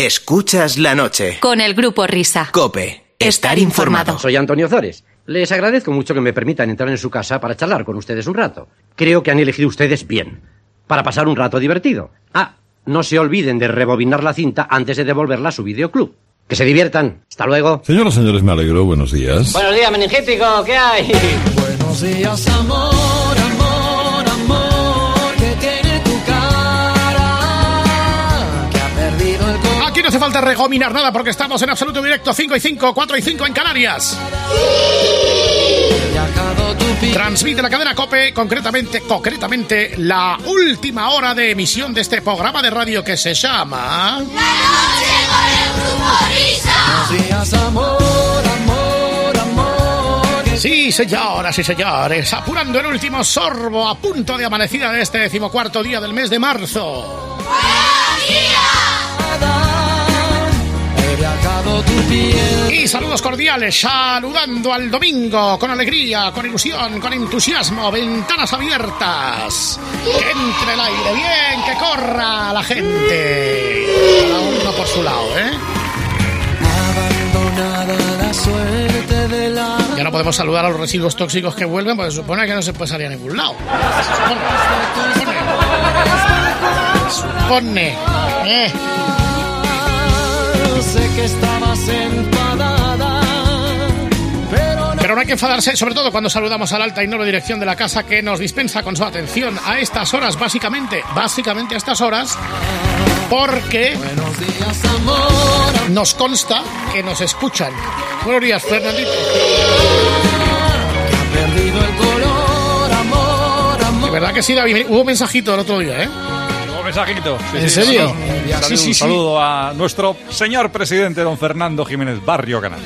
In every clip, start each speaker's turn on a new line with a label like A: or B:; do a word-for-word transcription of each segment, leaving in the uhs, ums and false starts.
A: Escuchas la noche.
B: Con el Grupo Risa.
A: COPE. Estar informado.
C: Soy Antonio Zores. Les agradezco mucho que me permitan entrar en su casa para charlar con ustedes un rato. Creo que han elegido ustedes bien, para pasar un rato divertido. Ah, no se olviden de rebobinar la cinta antes de devolverla a su videoclub. Que se diviertan. Hasta luego.
D: Señoras y señores, me alegro. Buenos días.
E: Buenos días, meningítico. ¿Qué hay?
F: Buenos días, amor, amor, amor, que tiene tu cara, que ha perdido el corazón.
G: Aquí no hace falta regominar nada porque estamos en absoluto directo. Cinco y cinco, cuatro y cinco en Canarias. Transmite la cadena COPE, concretamente, concretamente, la última hora de emisión de este programa de radio que se llama...
H: ¡La noche con el Grupo Risa!
F: Buenos días, amor, amor, amor.
G: Sí, señoras y señores, apurando el último sorbo a punto de amanecida de este decimocuarto día del mes de marzo.
H: ¡Buenos días!
G: Y saludos cordiales, saludando al domingo con alegría, con ilusión, con entusiasmo, ventanas abiertas, que entre el aire bien, que corra la gente, cada uno por su lado, ¿eh?
F: Abandonada la suerte de la...
G: Ya no podemos saludar a los residuos tóxicos que vuelven, porque se supone que no se puede salir a ningún lado. Supone, supone, eh.
F: Sé que estabas enfadada, pero no...
G: Pero no hay que enfadarse, sobre todo cuando saludamos al alta y noble dirección de la casa que nos dispensa con su atención a estas horas, básicamente, básicamente a estas horas, porque
F: Buenos días, amor,
G: nos consta que nos escuchan. Buenos días, Fernandito.
F: que ha perdido el color, amor, amor.
G: De verdad que sí, David, hubo mensajito el otro día, ¿eh?
I: Mensajito. Sí,
G: ¿En
I: sí,
G: serio?
I: Sí, salud,
G: Sí, sí, sí.
I: saludo a nuestro señor presidente, don Fernando Jiménez Barrio Canal.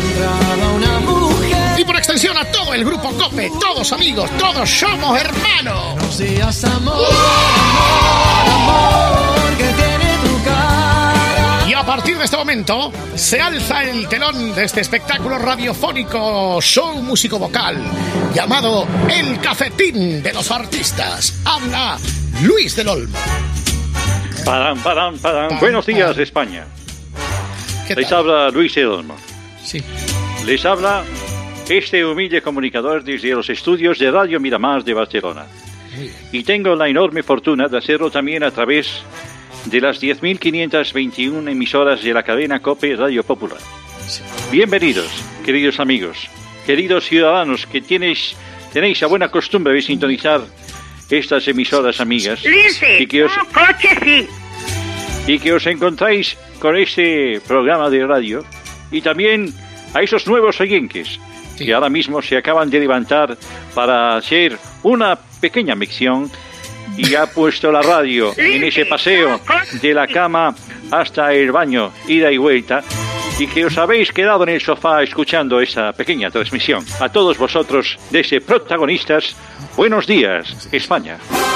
G: Y por extensión a todo el grupo COPE, todos amigos, todos somos hermanos.
F: Buenos días, amor, amor, amor, que tiene tu cara.
G: Y a partir de este momento se alza el telón de este espectáculo radiofónico, show músico-vocal, llamado El Cafetín de los Artistas. Habla Luis del Olmo.
J: Paran, paran, paran.
G: Pam,
J: Buenos días,
G: pam.
J: España.
G: ¿Qué
J: Les
G: tal?
J: habla Luis del Olmo.
G: Sí.
J: Les habla este humilde comunicador desde los estudios de Radio Miramar de Barcelona. Y tengo la enorme fortuna de hacerlo también a través de las diez mil quinientas veintiuna emisoras de la cadena COPE Radio Popular. Bienvenidos, queridos amigos, queridos ciudadanos que tenéis, tenéis la buena costumbre de sintonizar estas emisoras amigas.
K: Lince,
J: y que os,
K: un coche sí.
J: y que os encontráis con este programa de radio, y también a esos nuevos oyentes
G: Sí.
J: que ahora mismo se acaban de levantar para hacer una pequeña micción y ha puesto la radio en ese paseo de la cama hasta el baño, ida y vuelta, y que os habéis quedado en el sofá escuchando esta pequeña transmisión. A todos vosotros, desde protagonistas, buenos días, España.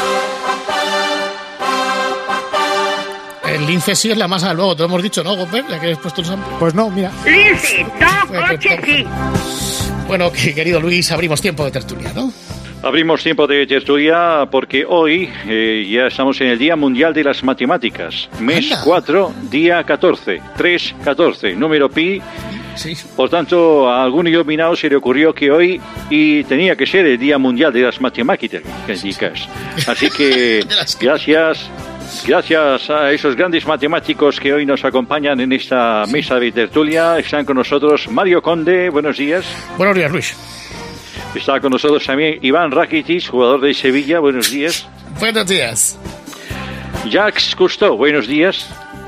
G: El Lince sí es la masa del luego, te lo hemos dicho, ¿no, Gope? Ya que has puesto el sample.
L: Pues no, mira.
K: Lince, no, coche sí.
G: Bueno, que, querido Luis, abrimos tiempo de tertulia, ¿no?
J: Abrimos tiempo de tertulia porque hoy eh, ya estamos en el Día Mundial de las Matemáticas. Mes
G: Anda.
J: cuatro, día catorce. tres catorce, número pi.
G: Sí.
J: Por tanto, a algún iluminado se le ocurrió que hoy y tenía que ser el Día Mundial de las Matemáticas. Así que
G: De las que-
J: gracias, gracias a esos grandes matemáticos que hoy nos acompañan en esta mesa de tertulia. Están con nosotros Mario Conde, buenos días.
G: Buenos días, Luis.
J: Está con nosotros también Iván Rakitic, jugador de Sevilla, buenos días.
G: Buenos días.
J: Jacques Cousteau, buenos días.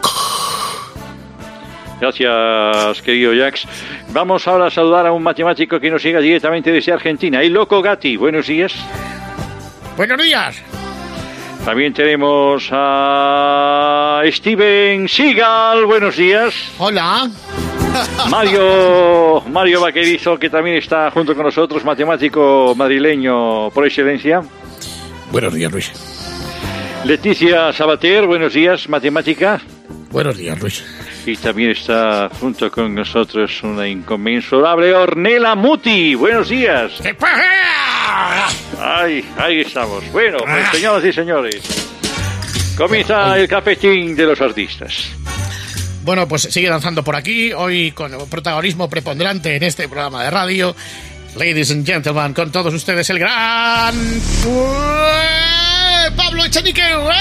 J: Gracias, querido Jacques. Vamos ahora a saludar a un matemático que nos llega directamente desde Argentina, el Loco Gatti, buenos días.
G: Buenos días.
J: También tenemos a Steven Seagal, buenos días.
G: Hola.
J: Mario, Mario Vaquerizo, que también está junto con nosotros, matemático madrileño por excelencia.
G: Buenos días, Luis.
J: Leticia Sabater, buenos días, matemática.
G: Buenos días, Luis.
J: Y también está junto con nosotros una inconmensurable Ornella Muti. Buenos días.
G: ¿Qué pasa?
J: Ay, ahí estamos. Bueno, pues, señoras y señores, comienza el cafetín de los artistas.
G: Bueno, pues sigue danzando por aquí, hoy con protagonismo preponderante en este programa de radio. Ladies and gentlemen, con todos ustedes el gran Pablo Echenique.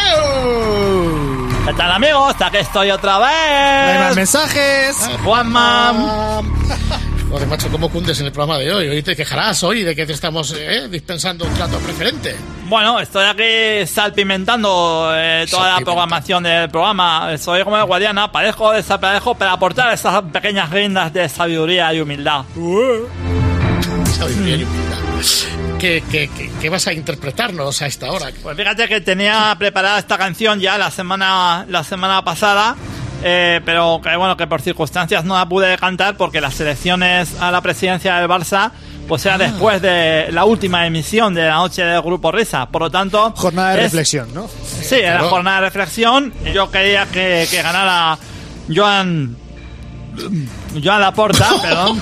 B: ¿Qué tal, amigos? Aquí estoy otra vez.
L: Hay más mensajes.
B: Juanma.
G: Joder, macho, ¿cómo cundes en el programa de hoy? Hoy te quejarás hoy de que te estamos eh, dispensando un trato preferente.
B: Bueno, estoy aquí salpimentando eh, toda la programación del programa. Soy como el Guadiana, parezco desaparezco para aportar esas pequeñas guindas de sabiduría y humildad.
G: Uh, sabiduría y humildad. ¿Qué, qué, qué, ¿Qué vas a interpretarnos a esta hora?
B: Pues fíjate que tenía preparada esta canción ya la semana, la semana pasada. Eh, pero que bueno, que por circunstancias no la pude cantar porque las elecciones a la presidencia del Barça pues era ah. después de la última emisión de la noche del Grupo Risa. Por lo tanto,
L: jornada de
B: es,
L: reflexión, ¿no?
B: Sí, era claro. Jornada de reflexión. Yo quería que, que ganara Joan Joan Laporta, perdón.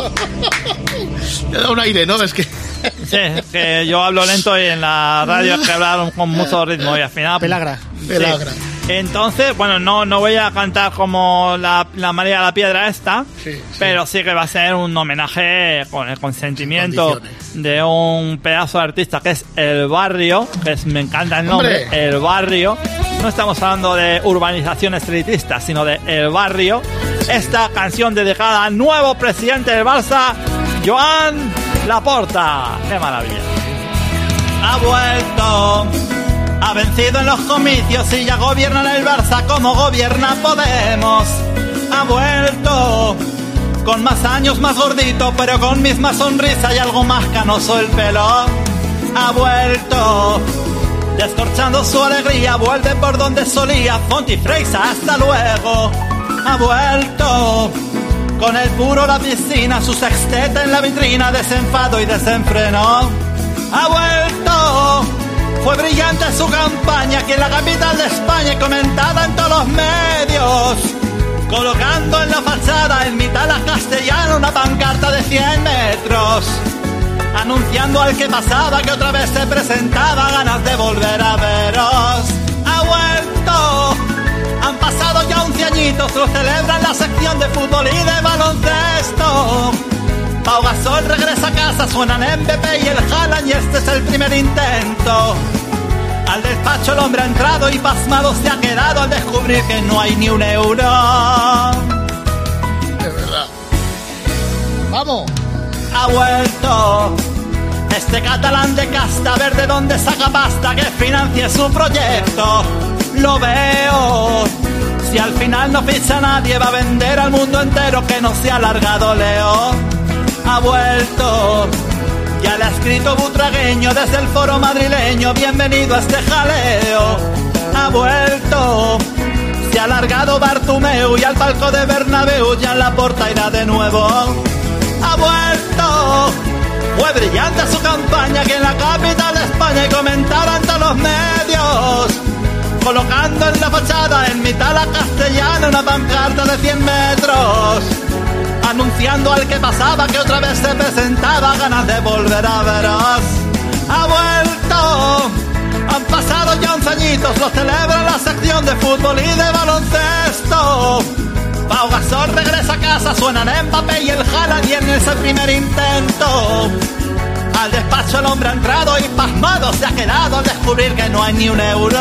G: Me da un aire, ¿no? Es que
B: sí, que yo hablo lento y en la radio es que hablaron con mucho ritmo y al final
L: pelagra,
B: sí.
G: pelagra.
B: Entonces, bueno, no, no voy a cantar como la, la María de la Piedra esta,
G: sí, sí.
B: pero sí que va a ser un homenaje con el consentimiento de un pedazo de artista que es El Barrio, que es, me encanta el nombre, ¡hombre! El Barrio. No estamos hablando de urbanizaciones elitistas, sino de El Barrio. Esta canción dedicada al nuevo presidente del Barça, Joan Laporta. ¡Qué maravilla! Ha vuelto... Ha vencido en los comicios y ya gobierna en el Barça como gobierna Podemos. Ha vuelto con más años, más gordito, pero con misma sonrisa y algo más canoso el pelo. Ha vuelto descorchando su alegría, vuelve por donde solía Fonti Freisa, hasta luego. Ha vuelto con el puro la piscina, su sexteta en la vitrina, desenfado y desenfreno. Ha vuelto... Fue brillante su campaña aquí en la capital de España y comentada en todos los medios, colocando en la fachada en mitad de la Castellana una pancarta de cien metros, anunciando al que pasaba que otra vez se presentaba, ganas de volver a veros. Ha vuelto, han pasado ya once añitos, lo celebran la sección de fútbol y de baloncesto. Pau Gasol regresa a casa, suenan Mbappé y el Haaland y este es el primer intento. Al despacho el hombre ha entrado y pasmado se ha quedado al descubrir que no hay ni un euro.
G: Es verdad. ¡Vamos!
B: Ha vuelto este catalán de casta, a ver de dónde saca pasta que financie su proyecto. Lo veo. Si al final no ficha nadie va a vender al mundo entero que no se ha alargado Leo. Ha vuelto, ya le ha escrito Butragueño desde el foro madrileño, bienvenido a este jaleo. Ha vuelto, se ha alargado Bartomeu y al palco de Bernabéu ya en Laporta irá de nuevo. Ha vuelto, fue brillante su campaña que en la capital de España y comentaron todos los medios, colocando en la fachada en mitad de la Castellana una pancarta de cien metros, anunciando al que pasaba que otra vez se presentaba, ganas de volver a veros. Ha vuelto, han pasado ya once añitos, lo celebra la sección de fútbol y de baloncesto. Pau Gasol regresa a casa, suenan Mbappé y el Haaland y en ese primer intento. Al despacho el hombre ha entrado y pasmado se ha quedado al descubrir que no hay ni un euro.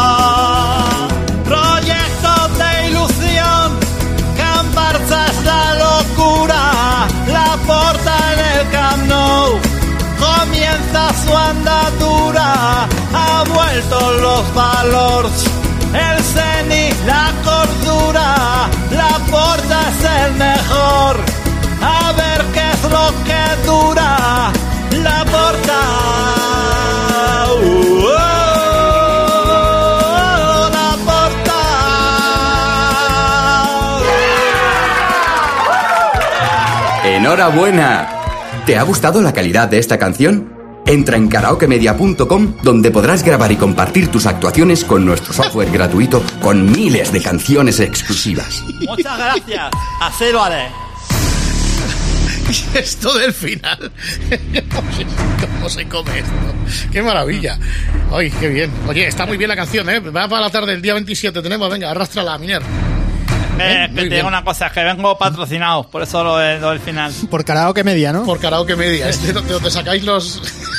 B: Proyectos de ilusión, Barça es la locura, Laporta en el Camp Nou, comienza su andadura, ha vuelto los valores, el cenit, la cordura, Laporta es el mejor, a ver qué es lo que dura, Laporta. Uh, uh.
M: ¡Enhorabuena! ¿Te ha gustado la calidad de esta canción? Entra en karaokemedia punto com, donde podrás grabar y compartir tus actuaciones con nuestro software gratuito con miles de canciones exclusivas.
B: Muchas gracias. Así lo haré.
G: Y esto del final. ¿Cómo se come esto? ¡Qué maravilla! ¡Ay, qué bien! Oye, está muy bien la canción, ¿eh? Va para la tarde del día veintisiete. Tenemos, venga, arrástrala, Miner.
B: Eh, que te digo una cosa, es que vengo patrocinado, por eso lo, de, lo del final.
L: Por Karaoke Media, ¿no?
G: Por Karaoke Media, es de donde sacáis los...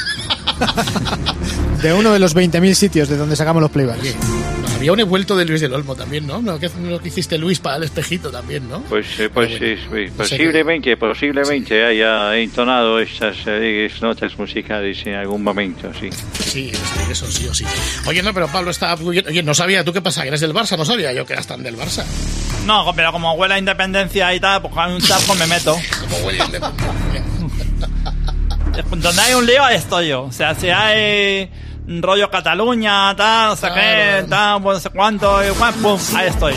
L: De uno de los veinte mil sitios de donde sacamos los playbacks.
G: Había un envuelto de Luis del Olmo también, ¿no? Lo que, lo que hiciste, Luis, para el espejito también, ¿no?
J: Pues, eh, pues
G: bueno,
J: sí, posiblemente, posiblemente haya entonado estas eh, notas musicales en algún momento, sí.
G: Sí, eso sí o sí. Oye, no, pero Pablo está... Oye, no sabía, ¿tú qué pasa? ¿Que eres del Barça? No sabía yo que eras tan del Barça.
B: No, pero como huele a independencia y tal, pues con un charco me meto.
G: Como huele a independencia.
B: Donde hay un lío, ahí estoy yo. O sea, si hay... rollo Cataluña, tal, no sé claro. qué, tal, no sé cuánto, y bueno, pum, ahí estoy.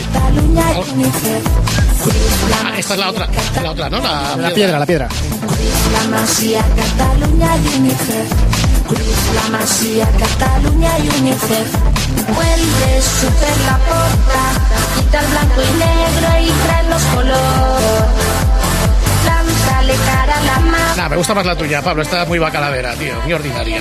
G: Ah, esta es la otra, la otra, ¿no? La,
L: la piedra, la piedra.
F: La Masía, Cataluña y UNICEF. La Masía, Cataluña y UNICEF. Vuelve super la porta, quita el blanco y negro y trae los colores. Lánzale cara a la mano.
G: Nah, me gusta más la tuya, Pablo, está muy bacalavera, tío, muy ordinaria.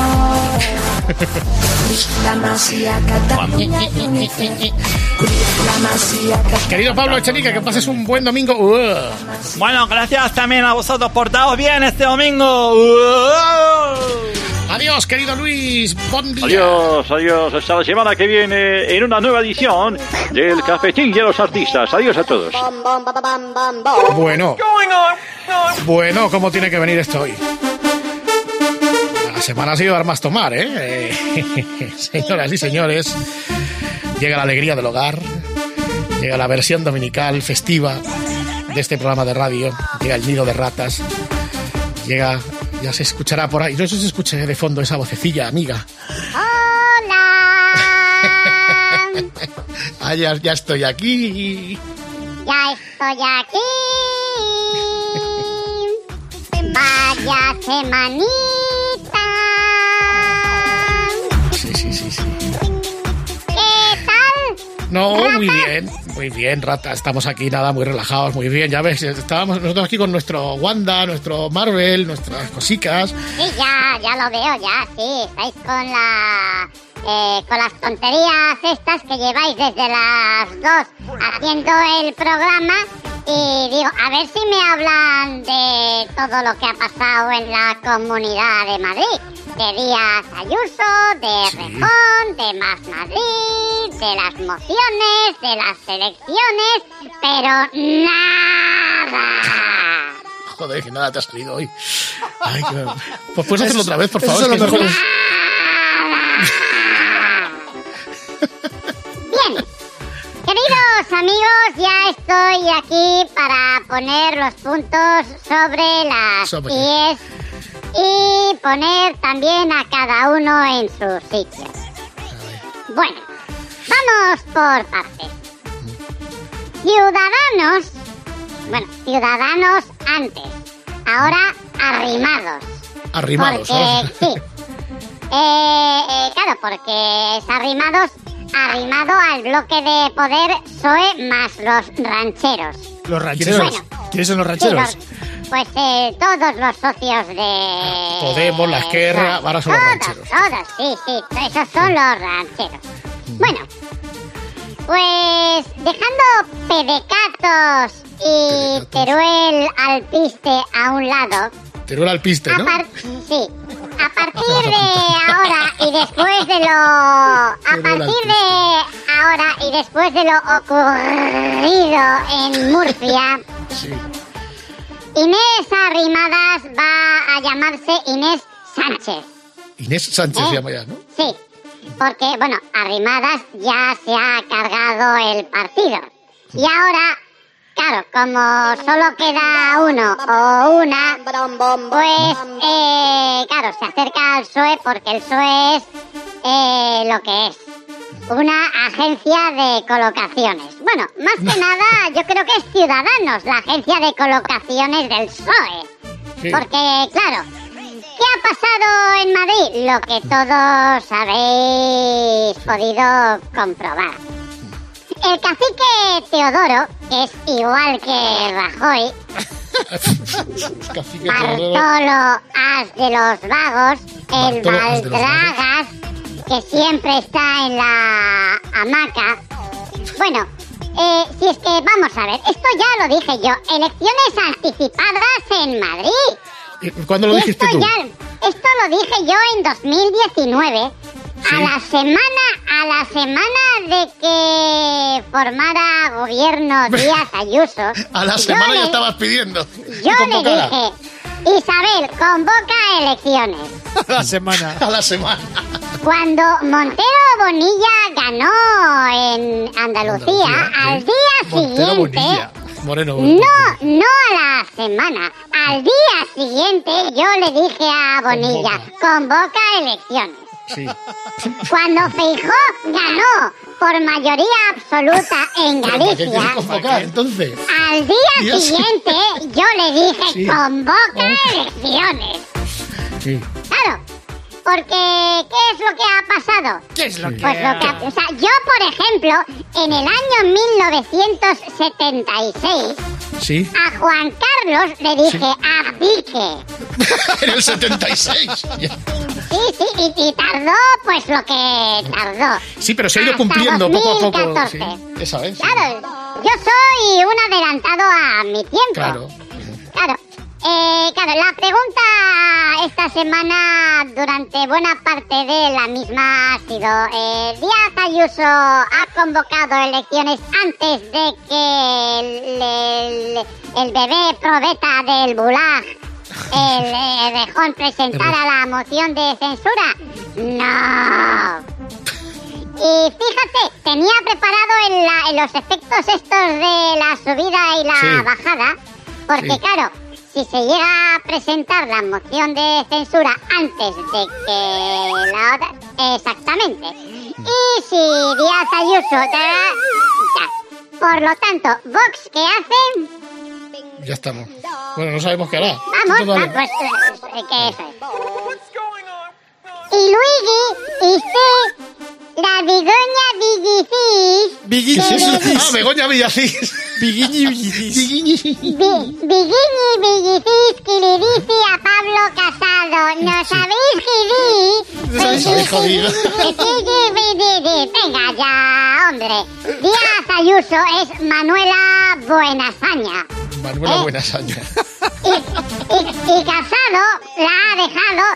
G: Querido Pablo Echenique, que pases un buen domingo. Uh.
B: Bueno, gracias también a vosotros, portaos bien este domingo. Uh.
G: Adiós, querido Luis, buen día.
J: Adiós, adiós, hasta la semana que viene en una nueva edición del Cafetín de los Artistas. Adiós a todos.
G: Bueno, bueno, ¿cómo tiene que venir esto hoy? La semana ha sido dar más tomar, ¿eh? eh señoras y señores, llega la alegría del hogar, llega la versión dominical, festiva de este programa de radio, llega el nido de ratas, llega... Ya se escuchará por ahí. No sé si se escucha de fondo esa vocecilla, amiga.
N: ¡Hola!
G: ah, ya, ya estoy aquí.
N: Ya estoy aquí. Vaya semanita.
G: Sí, sí, sí, sí.
N: ¿Qué tal?
G: No, muy bien. Muy bien, rata, estamos aquí, nada, muy relajados, muy bien, ya ves, estábamos nosotros aquí con nuestro Wanda, nuestro Marvel, nuestras cositas.
N: Sí, ya, ya lo veo, ya, sí, estáis con la... Eh, con las tonterías estas que lleváis desde las dos haciendo el programa y digo, a ver si me hablan de todo lo que ha pasado en la Comunidad de Madrid. De Díaz Ayuso, de Rejón, de Más Madrid, de las mociones, de las elecciones, pero nada.
G: Joder, que nada te ha salido hoy. Ay, qué... Pues puedes hacerlo otra vez, por favor.
L: Eso es lo mejor. Es...
N: Bien, queridos amigos, ya estoy aquí para poner los puntos sobre las
G: ¿Sobre
N: ies y poner también a cada uno en su sitio. Bueno, vamos por partes. Ciudadanos, bueno, ciudadanos antes, ahora arrimados.
G: Arrimados,
N: porque,
G: ¿no?
N: Sí. Eh, eh, claro, porque es arrimados, arrimado al bloque de poder P S O E más los rancheros.
L: ¿Los rancheros?
N: Bueno,
L: ¿Quiénes son los rancheros?
N: Sí, los, pues eh, todos los socios de...
G: Podemos, la Esquerra, ahora son los rancheros.
N: Todos, sí, sí, esos son los rancheros. Bueno, pues dejando pedecatos y Teruel alpiste a un lado...
G: Teruel alpiste, ¿no?
N: Par- sí. A partir de ahora y después de lo... A partir de ahora y después de lo ocurrido en Murcia...
G: Sí.
N: Inés Arrimadas va a llamarse Inés Sánchez.
G: Inés Sánchez
N: ¿Eh?
G: se llama ya, ¿no?
N: Sí, porque, bueno, Arrimadas ya se ha cargado el partido. Y ahora, claro, como solo queda uno o una, pues, eh, claro, se acerca al P S O E porque el P S O E es eh, lo que es. Una agencia de colocaciones. Bueno, más que nada, yo creo que es Ciudadanos, la agencia de colocaciones del P S O E.
G: Sí.
N: Porque, claro, ¿qué ha pasado en Madrid? Lo que todos habéis podido comprobar. El cacique Teodoro, que es igual que Rajoy,
G: Cacique Teodoro.
N: Bartolo As de los Vagos, el
G: Bartolo As de los
N: Baldragas, que siempre está en la hamaca. Bueno, Eh, si es que, vamos a ver, esto ya lo dije yo. Elecciones anticipadas en Madrid.
G: ¿Cuándo lo dijiste
N: esto
G: tú?
N: Ya, esto lo dije yo en dos mil diecinueve.
G: Sí.
N: A la semana, a la semana de que formara gobierno Díaz Ayuso.
G: A la semana
N: le,
G: ya estabas pidiendo.
N: Yo le dije, Isabel, convoca elecciones.
L: A la semana.
G: A la semana.
N: Cuando Montero Bonilla ganó en Andalucía, Andalucía al día
G: Montero
N: siguiente...
G: Bonilla. Moreno, Bonilla.
N: No, no a la semana. Al día siguiente yo le dije a Bonilla, convoca elecciones.
G: Sí.
N: Cuando Feijóo ganó por mayoría absoluta en Galicia,
G: convocar, entonces?
N: Al día
G: Dios.
N: siguiente yo le dije,
G: Sí.
N: convoca
G: Oh.
N: elecciones.
G: Sí.
N: Claro, porque ¿qué es lo que ha pasado?
L: ¿Qué es lo que
N: Pues lo que ha- o sea, yo, por ejemplo, en el año mil novecientos setenta y seis,
G: Sí.
N: a Juan Carlos le dije, abdique.
G: En el setenta y seis. Ya.
N: Sí, sí, y, y tardó pues lo que tardó.
G: Sí, pero se ha ido
N: Hasta
G: cumpliendo poco a poco.
N: dos mil catorce.
G: Sí, esa vez. Sí.
N: Claro, yo soy un adelantado a mi tiempo.
G: Claro.
N: Claro. Eh, claro, la pregunta esta semana durante buena parte de la misma ha sido eh, ¿Díaz Ayuso ha convocado elecciones antes de que el, el, el bebé probeta del Bulag, el eh, Rejón, presentara la moción de censura? No. Y fíjate, tenía preparado en, la, en los efectos estos de la subida y la
G: Sí.
N: bajada, porque
G: Sí.
N: claro, si se llega a presentar la moción de censura antes de que la otra... Exactamente. Y si Díaz Ayuso... da- ya. Por lo tanto, ¿Vox qué hace?
G: Ya estamos. Bueno, no sabemos qué hará.
N: Vamos,
G: Todo
N: va,
G: vale.
N: pues, eh, que eso es. Y Luigi, usted, la Begoña Villicis...
G: ¿Qué es eso?
N: que le-
G: Ah, Begoña Villacís.
L: Biguiñi Villicis.
G: Biguiñi.
N: Bi- Biguini Villicis que le dice a Pablo Casado, ¿nos habéis jodido?
G: Nos habéis jodido.
N: Venga ya, hombre. Díaz Ayuso es Manuela Buenasaña.
G: Manuela
N: ¿Eh?
G: Buenasaña.
N: Y, y, y Casado la ha dejado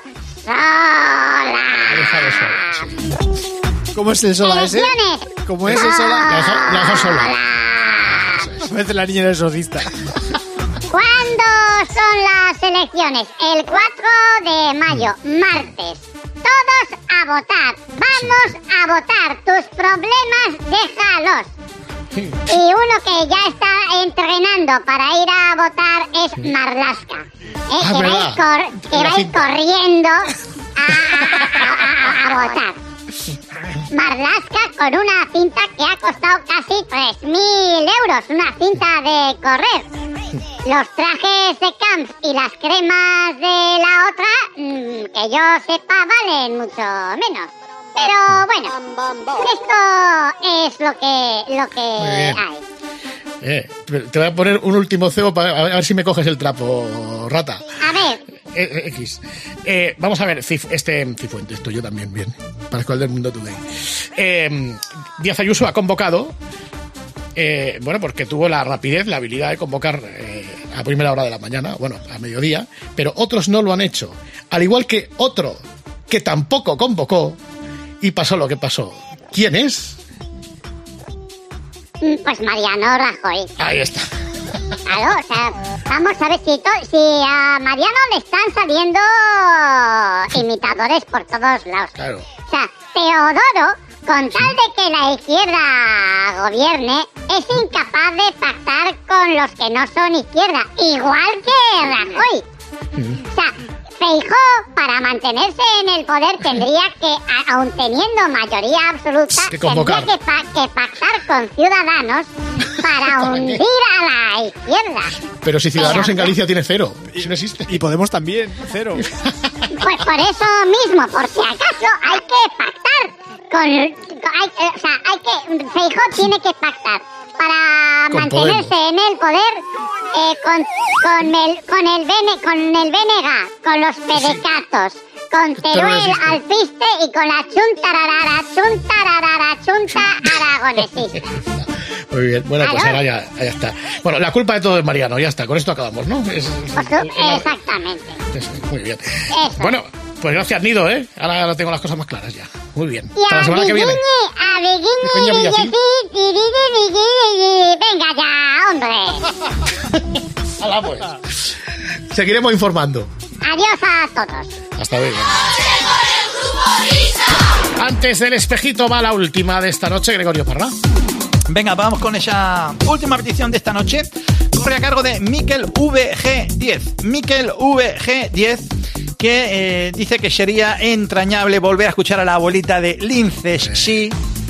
N: sola.
G: Ha dejado sola, sí.
L: ¿Cómo es el sola ese?
N: Elecciones.
L: ¿Cómo es el sola?
G: La deja- la deja sola.
L: Parece la niña del exorcista.
N: ¿Cuándo son las elecciones? El cuatro de mayo, martes. Todos a votar. Vamos a votar. Tus problemas, déjalos. Y uno que ya está entrenando para ir a votar es Marlaska. ¿eh?
G: Ah,
N: que
G: verdad.
N: vais, cor- que
G: La
N: vais
G: cinta.
N: corriendo a, a- a- a votar. Marlaska con una cinta que ha costado casi tres mil euros. Una cinta de correr. Los trajes de camp y las cremas de la otra, mmm, que yo sepa, valen mucho menos. Pero bueno, esto es lo que, lo
G: Muy
N: que
G: bien.
N: hay.
G: Eh, te voy a poner un último cebo para a ver si me coges el trapo, rata.
N: A ver,
G: Eh, eh, X. Eh, vamos a ver, Cif, este Cifuentes, esto yo también, bien. Parezco el del Mundo Today. Eh, Díaz Ayuso ha convocado, eh, bueno, porque tuvo la rapidez, la habilidad de convocar eh, a primera hora de la mañana, bueno, a mediodía, pero otros no lo han hecho. Al igual que otro que tampoco convocó y pasó lo que pasó. ¿Quién es?
N: pues Mariano Rajoy.
G: Ahí está.
N: Claro, o sea, vamos a ver si, to- si a Mariano le están saliendo imitadores por todos lados.
G: Claro.
N: O sea, Teodoro, con tal de que la izquierda gobierne, es incapaz de pactar con los que no son izquierda, igual que Rajoy. O sea, Feijóo, para mantenerse en el poder, tendría que, a- aun teniendo mayoría absoluta,
G: Que convocar.
N: tendría que, pa- que pactar con Ciudadanos para hundir a la izquierda.
G: Pero si Ciudadanos en Galicia tiene cero, si no existe.
L: Y Podemos también, cero.
N: Pues por eso mismo, por si acaso, hay que pactar con... con- hay, eh, o sea, hay que... Feijóo tiene que pactar para
G: Con
N: mantenerse
G: Podemos.
N: en el poder eh, con, con el con el Bene, con el B N G, con los pedecatos, con
G: Esto no
N: Teruel
G: existe.
N: Alpiste y con la chuntararara, chuntararara, chunta aragonesista.
G: Muy bien, bueno, pues ahora ya, ya está. Bueno, la culpa de todo es Mariano, ya está, con esto acabamos, ¿no? Es,
N: Exactamente.
G: es, muy bien.
N: Eso.
G: Bueno, pues gracias, Nido, ¿eh? Ahora, ahora tengo las cosas más claras ya. Muy bien.
N: Y
G: Hasta la semana que viene.
N: a Biguini, venga ya, hombre.
G: Hala, pues. Seguiremos informando.
N: Adiós a todos.
G: Hasta luego. Antes del espejito va la última de esta noche, Gregorio Parra.
B: Venga, vamos con esa última petición de esta noche. Corre a cargo de Miquel V G diez. Miquel V G diez, que eh, dice que sería entrañable volver a escuchar a la abuelita de linces sí,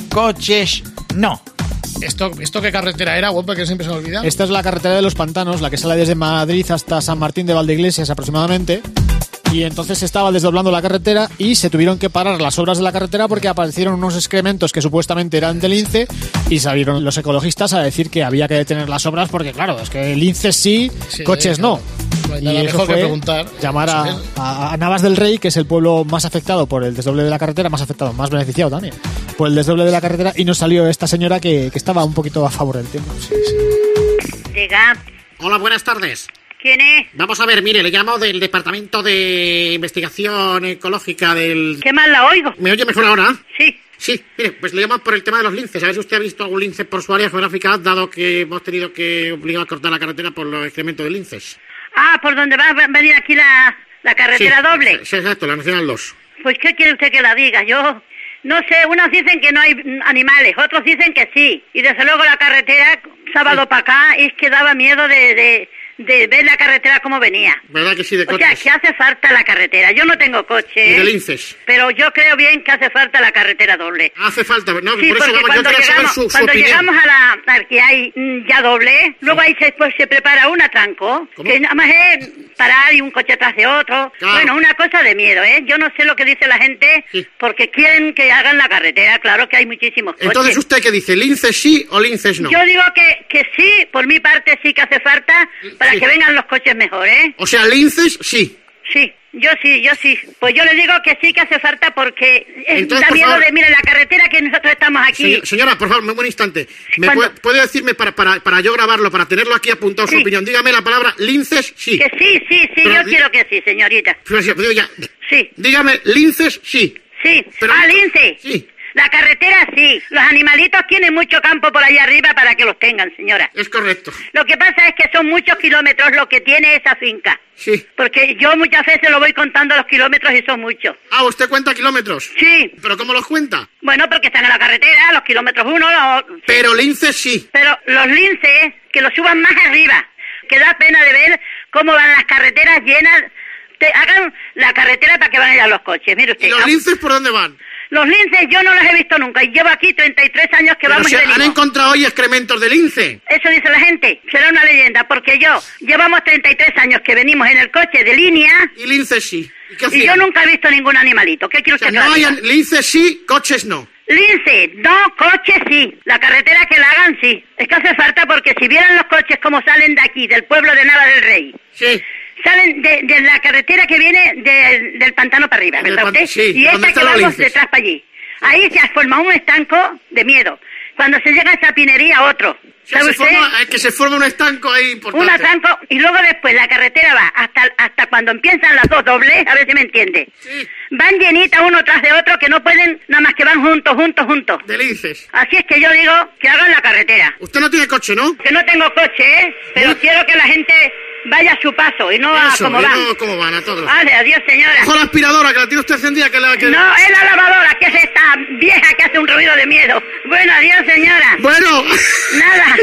B: coches no.
G: ¿Esto, ¿Esto qué carretera era, guapo, que siempre se me olvida?
L: Esta es la carretera de los pantanos, la que sale desde Madrid hasta San Martín de Valdeiglesias aproximadamente. Y entonces estaba desdoblando la carretera y se tuvieron que parar las obras de la carretera porque aparecieron unos excrementos que supuestamente eran de lince y salieron los ecologistas a decir que había que detener las obras porque, claro, es que linces sí, sí coches no.
G: No hay nada
L: y
G: mejor
L: fue
G: que preguntar.
L: Llamar a, a, a Navas del Rey, que es el pueblo más afectado por el desdoble de la carretera, más afectado, más beneficiado también, por el desdoble de la carretera, y nos salió esta señora que, que estaba un poquito a favor del tema. Sí, sí.
K: Diga.
G: Hola, buenas tardes.
K: ¿Quién es?
G: Vamos a ver, mire, le llamo del Departamento de Investigación Ecológica del...
K: ¿Qué mal la oigo?
G: ¿Me oye mejor ahora?
K: Sí.
G: Sí, mire, pues le llamo por el tema de los linces. A ver si usted ha visto algún lince por su área geográfica, dado que hemos tenido que obligar a cortar la carretera por los excrementos de linces.
K: Ah, ¿por donde va a venir aquí la, la carretera
G: sí,
K: doble?
G: Sí, exacto, la Nacional dos.
K: Pues, ¿qué quiere usted que la diga? Yo... No sé, unos dicen que no hay animales, otros dicen que sí. Y desde luego la carretera, sábado sí. para acá, es que daba miedo de... de de ver la carretera como venía.
G: ¿Verdad que sí, de coches?
K: O sea, que hace falta la carretera. Yo no tengo coche.
G: Y de linces.
K: Pero yo creo bien que hace falta la carretera doble.
G: Hace falta, ¿no?
K: Sí,
G: por eso vamos, yo quería
K: llegamos,
G: saber su, su
K: cuando
G: opinión.
K: llegamos a la, a la que hay ya doble, luego ahí se, pues, se prepara un atranco,
G: ¿Cómo?
K: que nada más es parar y un coche tras de otro.
G: Claro.
K: Bueno, una cosa de miedo, ¿eh? Yo no sé lo que dice la gente, sí. porque quieren que hagan la carretera. Claro que hay muchísimos coches.
G: Entonces, ¿usted qué dice? ¿Linces sí o linces no?
K: Yo digo que, que sí, por mi parte sí que hace falta para sí. que vengan los coches mejor, ¿eh?
G: O sea, linces sí.
K: Sí, yo sí, yo sí. Pues yo le digo que sí que hace falta porque
G: Entonces,
K: da miedo
G: favor,
K: de, mira, la carretera que nosotros estamos aquí.
G: Se, señora, por favor, un instante. ¿Me
K: ¿Cuándo?
G: puede, puede decirme para, para, para yo grabarlo, para tenerlo aquí apuntado
K: sí.
G: su opinión? Dígame la palabra linces sí.
K: Que sí, sí, sí,
G: Pero,
K: yo quiero que sí, señorita.
G: Pero, digo ya,
K: sí.
G: Dígame linces sí.
K: Sí,
G: Pero,
K: ah, lince.
G: Sí.
K: La carretera sí. Los animalitos tienen mucho campo por allá arriba para que los tengan, señora.
G: Es correcto.
K: Lo que pasa es que son muchos kilómetros lo que tiene esa finca.
G: Sí.
K: Porque yo muchas veces lo voy contando los kilómetros y son muchos.
G: Ah, ¿usted cuenta kilómetros?
K: Sí.
G: ¿Pero cómo los cuenta?
K: Bueno, porque están en la carretera, los kilómetros uno... Los...
G: Pero linces sí.
K: Pero los linces, que los suban más arriba. Que da pena de ver cómo van las carreteras llenas. Te hagan la carretera para que van a ir a los coches, mire usted.
G: ¿Y los linces por dónde van?
K: Los linces yo no los he visto nunca y llevo aquí treinta y tres años que
G: Pero
K: vamos
G: se
K: y venimos.
G: ¿Han encontrado hoy excrementos de lince?
K: Eso dice la gente, será una leyenda, porque yo llevamos treinta y tres años que venimos en el coche de línea.
G: Y linces sí. ¿Y qué hacían?
K: Y yo nunca he visto ningún animalito. ¿Qué quiero
G: o sea,
K: que
G: no
K: diga?
G: hayan linces sí, coches no.
K: Lince, no, coches sí. La carretera que la hagan sí. Es que hace falta porque si vieran los coches como salen de aquí, del pueblo de Nava del Rey.
G: Sí.
K: Salen de, de la carretera que viene de, del pantano para arriba, ¿verdad usted?
G: Sí,
K: y esta que vamos linces? Detrás para allí. Ahí se forma un estanco de miedo. Cuando se llega a esa pinería, otro. ¿Sabe usted?
G: Forma, es que se forma un estanco ahí importante.
K: Un estanco, y luego después la carretera va hasta, hasta cuando empiezan las dos dobles, a ver si me entiende.
G: Sí.
K: Van llenitas uno tras de otro que no pueden, nada más que van juntos, juntos, juntos.
G: De linces.
K: Así es que yo digo que hagan la carretera.
G: Usted no tiene coche, ¿no?
K: Que no tengo coche, ¿eh? Pero ¿no? Quiero que la gente vaya a su paso y no
G: Eso,
K: a como
G: y
K: van.
G: no como van, a todos.
K: Vale, adiós, señora.
G: Ojo la aspiradora, que la tiene usted encendida. Que la, que...
K: No, es la lavadora, que es esta vieja que hace un ruido de miedo. Bueno, adiós, señora.
G: Bueno.
K: Nada.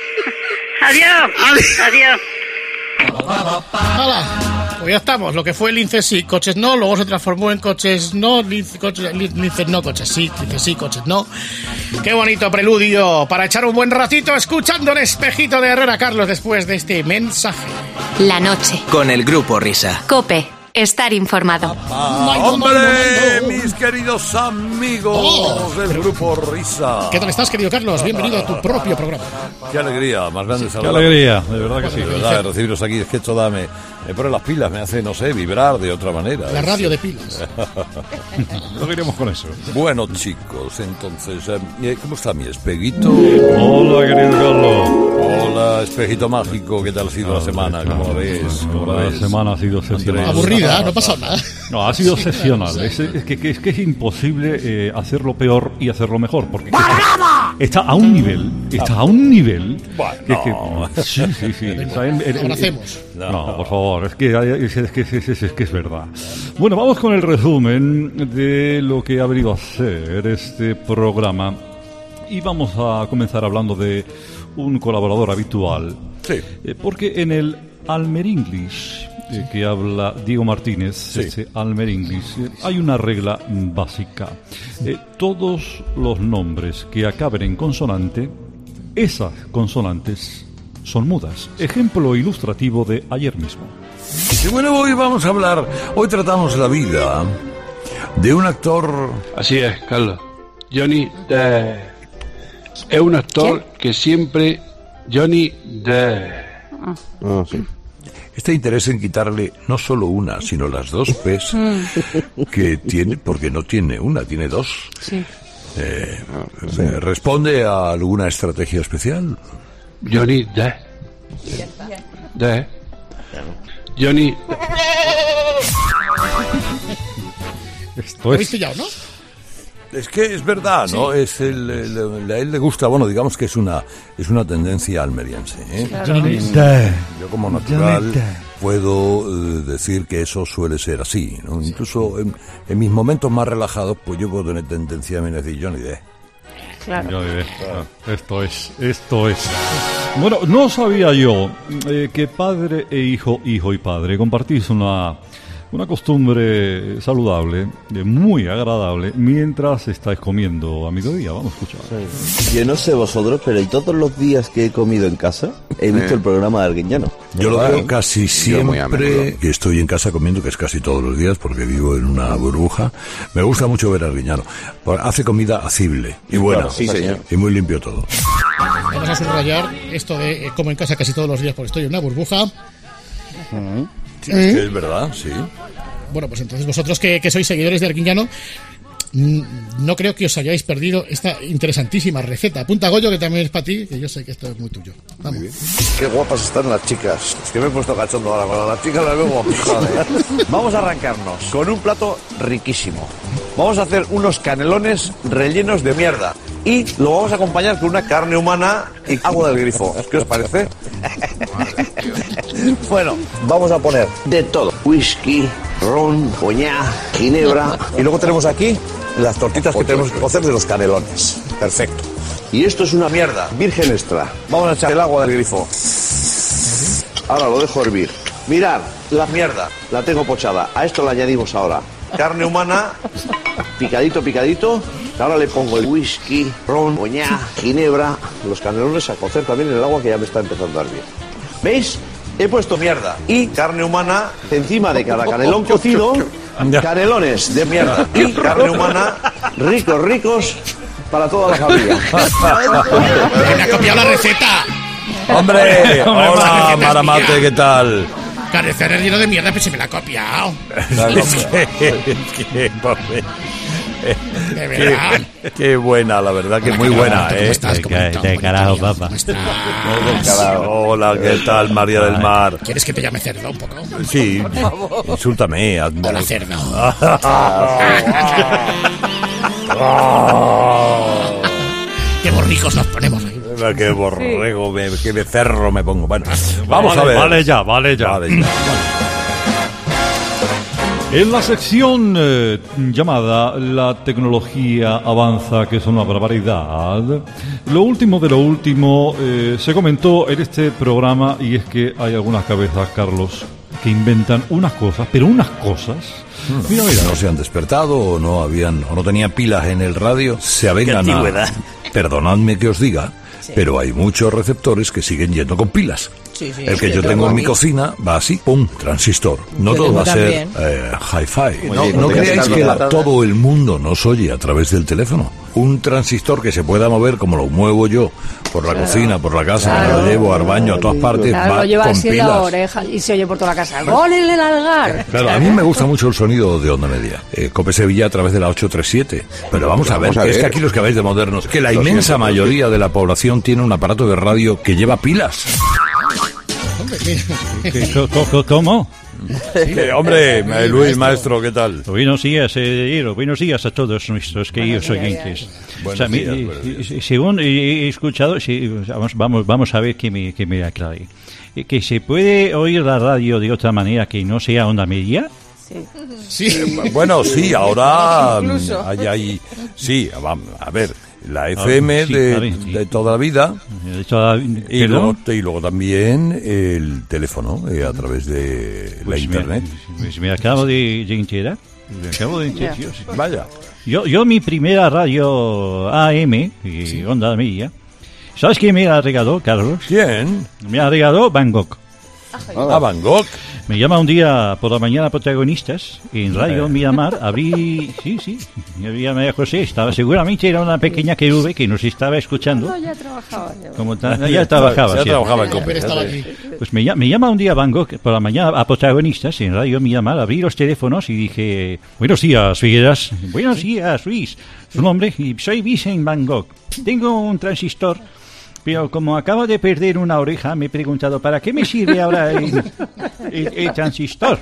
K: Adiós.
G: Adiós.
K: Adiós.
G: Hola. Pues ya estamos. Lo que fue linces sí, coches no. Luego se transformó en coches no, linces, coches, linces no, coches sí, linces sí, coches no. Qué bonito preludio para echar un buen ratito escuchando el espejito de Herrera Carlos después de este mensaje.
A: La noche.
O: Con el Grupo Risa.
A: COPE. Estar informado.
I: ¡Hombre! Mis
O: mis queridos amigos
G: Oh,
O: del
G: pero-
O: Grupo Risa.
G: ¿Qué tal estás, querido Carlos? Bienvenido a tu propio programa.
O: Qué alegría, más grande
D: Qué
O: saludar.
D: alegría, de verdad que sí.
O: De verdad, recibiros aquí, es que esto da, me, me pone las pilas, me hace, no sé, vibrar de otra manera.
G: La radio de pilas.
D: No queremos con eso.
O: Bueno, chicos, entonces, eh, ¿cómo está mi espeguito?
D: Hola, querido Carlos.
O: Hola, espejito mágico, ¿qué tal ha sido la semana? ¿Cómo la ves? ¿Cómo la
D: La
O: ves?
D: semana ha sido excepcional.
G: Aburrida, no pasa nada.
D: No, ha sido excepcional. Es, es que, que- es que es imposible eh, hacerlo peor y hacerlo mejor. Porque está a un nivel, está a un nivel. que es que- sí, sí, sí. Está en- en- en-
G: Abracemos.
D: No, por favor, es que, es, es que, es, es- es que es verdad. Bueno, vamos con el resumen de lo que ha venido a ser este programa. Y vamos a comenzar hablando de un colaborador habitual.
O: Sí.
D: Eh, porque en el Almer English, eh, que habla Diego Martínez, ese Almer English, eh, hay una regla básica. Eh, todos los nombres que acaben en consonante, esas consonantes son mudas. Ejemplo ilustrativo de ayer mismo.
O: Y bueno, hoy vamos a hablar, hoy tratamos la vida de un actor...
P: Así es, Carlos. Johnny Depp. Es un actor que siempre... Johnny Depp.
O: Ah, sí. Este interés en quitarle no solo una, sino las dos P's que tiene, porque no tiene una, tiene dos.
Q: Sí.
O: Eh, eh, ¿Responde a alguna estrategia especial?
P: Johnny Depp. Depp. Johnny...
D: Esto
G: ¿Lo habéis pillado, no?
O: Es que es verdad, ¿no?
G: Sí.
O: Es el, el- el- a él le gusta, bueno, digamos que es una es una tendencia almeriense, ¿eh?
G: Claro.
O: Yo como natural puedo eh, decir que eso suele ser así, ¿no? Incluso en, en mis momentos más relajados, pues yo puedo tener tendencia a decir Johnny Depp.
Q: Claro.
D: Yo diré, ah, esto es, esto es. Bueno, no sabía yo eh, que padre e hijo, hijo y padre compartís una, una costumbre saludable, eh, muy agradable, mientras estáis comiendo a mediodía. Vamos a escuchar.
R: Yo no sé vosotros, pero todos los días que he comido en casa he visto
O: Eh.
R: el programa de Arguiñano.
O: Yo lo veo casi
R: Yo muy a
O: siempre
R: menudo.
O: que estoy en casa comiendo, que es casi todos los días, porque vivo en una burbuja. Me gusta mucho ver a Arguiñano. Por- Hace comida acible y buena.
R: Claro, sí, señor.
O: Y muy limpio todo.
G: Vamos a subrayar esto de eh, como en casa casi todos los días porque estoy en una burbuja.
O: Sí, es que es verdad, sí.
G: Bueno, pues entonces vosotros que, que sois seguidores de Arguiñano, mm, no creo que os hayáis perdido esta interesantísima receta. Apunta, Goyo, que también es para ti, que yo sé que esto es muy tuyo. Vamos.
S: Qué guapas están las chicas. Es que me he puesto cachondo ahora. Cuando las chicas las veo guapas. Vamos a arrancarnos con un plato riquísimo. Vamos a hacer unos canelones rellenos de mierda. Y lo vamos a acompañar con una carne humana y agua del grifo. ¿Qué os parece? Bueno, vamos a poner de todo. Whisky, ron, coñac, ginebra. Y luego tenemos aquí las tortitas que tenemos que cocer de los canelones. Perfecto. Y esto es una mierda, virgen extra. Vamos a echar el agua del grifo. Ahora lo dejo hervir. Mirad, la mierda, la tengo pochada. A esto le añadimos ahora carne humana, picadito, picadito. Ahora le pongo el whisky, ron, coñac, ginebra, los canelones a cocer también en el agua que ya me está empezando a hervir. ¿Veis? He puesto mierda y carne humana encima de cada canelón cocido. Canelones de mierda y carne humana, ricos, ricos, para toda la familia.
G: Me ha copiado la receta.
O: ¡Hombre!
G: Hombre, la
O: ¡Hola,
G: receta es
O: Maramate!
G: mía.
O: ¿Qué tal?
G: Carnicero lleno de mierda, pues se me la ha copiado.
O: Qué, pobre.
G: De verdad.
O: Qué, qué buena, la verdad que
G: Hola,
O: muy
G: ¿qué
O: buena,
G: tal?
O: ¿eh?
G: ¿Cómo estás? ¿Cómo estás?
O: De carajo, papá. Hola, ¿qué tal, María del Mar?
G: ¿Quieres que te llame cerdo un poco?
O: Sí, insúltame. hazme-
G: Hola, cerdo. Qué borricos nos ponemos ahí.
O: Qué borrego, me- qué becerro me pongo. Bueno, vamos
D: Vale,
O: a ver.
D: Vale ya, vale ya.
O: Vale ya.
D: En la sección eh, llamada La tecnología avanza, que es una barbaridad, lo último de lo último eh, se comentó en este programa, y es que hay algunas cabezas, Carlos, que inventan unas cosas, pero unas cosas. Mira, mira.
O: No se han despertado o no habían o no tenían pilas en el radio, se avengan
D: Qué
O: a,
D: antigüedad.
O: perdonadme que os diga,
Q: Sí.
O: Pero hay muchos receptores que siguen yendo con pilas.
Q: Sí, sí,
O: el que
Q: sí,
O: yo
Q: yo
O: tengo en mi
Q: tengo
O: cocina va así, pum, transistor. No
Q: Yo
O: todo va
Q: tengo
O: a ser
Q: también.
O: eh, hi-fi. No,
R: Oye,
O: no
R: ¿no te
O: creáis
R: casas
O: que
R: con la-
O: todo el mundo nos oye a través del teléfono. Un transistor que se pueda mover como lo muevo yo, por la cocina, por la casa,
Q: Claro.
O: me lo llevo al baño, a todas partes,
Q: Claro,
O: va
Q: lo lleva
O: con
Q: así en la
O: pilas.
Q: oreja y se oye por toda la casa. ¡Gol en el algar!
O: Claro, a mí me gusta mucho el sonido de onda media. Eh, Cope Sevilla a través de la ocho tres siete. Pero vamos a ver,
S: Vamos a
O: que es
S: ver.
O: que aquí los que habéis de modernos, que la
S: Lo
O: inmensa
S: siento,
O: mayoría de la población tiene un aparato de radio que lleva pilas.
D: ¿Cómo?
O: Que, hombre, eh, Luis, maestro, ¿qué tal?
D: Buenos días, eh, buenos días a todos nuestros queridos oyentes.
O: Buenos
D: O sea, mi-
O: días,
D: eh,
O: buenos días.
D: eh, según he escuchado, sí, vamos, vamos, vamos a ver que me, que me aclare. Eh, ¿Que se puede oír la radio de otra manera que no sea onda media?
G: Sí.
O: Eh, bueno, sí, ahora
Q: Incluso.
O: mm, hay, hay, sí, vamos, a ver, la F M
D: Ah, sí,
O: de,
D: a ver, sí.
O: de toda la vida
D: De toda-
O: y
D: ¿Perdón?
O: luego, y luego también el teléfono eh, a través de la
D: Pues me-
O: internet.
D: pues me acabo de, de enterar. Me acabo de enterar.
Q: Ya.
D: Yo, sí.
O: Vaya.
D: Yo, yo mi primera radio A M, y onda media, ¿sabes quién me ha regalado, Carlos?
O: ¿Quién?
D: Me ha regalado Bangkok.
O: Ah, Van Gogh.
D: Me llama un día por la mañana protagonistas en Radio Miramar. Abrí, sí, sí, había María José, estaba seguramente era una pequeña querube que nos estaba escuchando.
Q: No, ya trabajaba. Ya.
D: Como ta- ya trabajaba,
O: Ya
D: sí.
O: trabajaba en Cope.
G: Pero estaba aquí.
D: Pues me, lla- me llama un día Van Gogh por la mañana a protagonistas en Radio Miramar. Abrí los teléfonos y dije: buenos días, Figueras. Buenos días, Luis. Su nombre, y soy Vicent Van Gogh. Tengo un transistor, pero como acabo de perder una oreja, me he preguntado: ¿para qué me sirve ahora el, el- el transistor?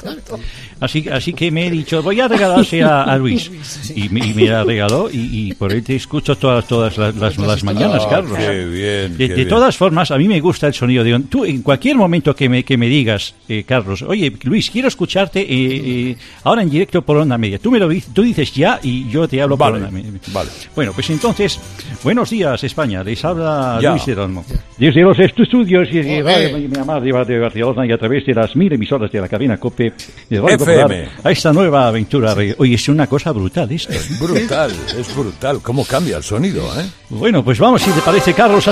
D: Así, así que me he dicho: voy a regalarse a, a Luis. Y me, y me la regaló, y, y por él te escucho todas, todas las, las, las mañanas,
O: Ah,
D: Carlos.
O: qué bien,
D: De,
O: qué
D: de
O: bien.
D: todas formas, a mí me gusta el sonido de onda. Tú, en cualquier momento que me, que me digas, eh, Carlos, oye, Luis, quiero escucharte eh, eh, ahora en directo por onda media. Tú me lo dices, tú dices ya y yo te hablo
O: Vale,
D: por onda media.
O: vale.
D: Bueno, pues entonces, buenos días, España. Les habla
O: Ya.
D: Luis del Olmo. Desde los estudios y de
G: Joder.
D: Radio Miramar de de Barcelona y a través de las mil emisoras de la cabina COPE de Radio
O: F M.
D: Popular, a esta nueva aventura. Oye, es una cosa brutal esto.
O: Es brutal, es brutal. ¿Cómo cambia el sonido, eh?
D: Bueno, pues vamos, si te parece, Carlos, a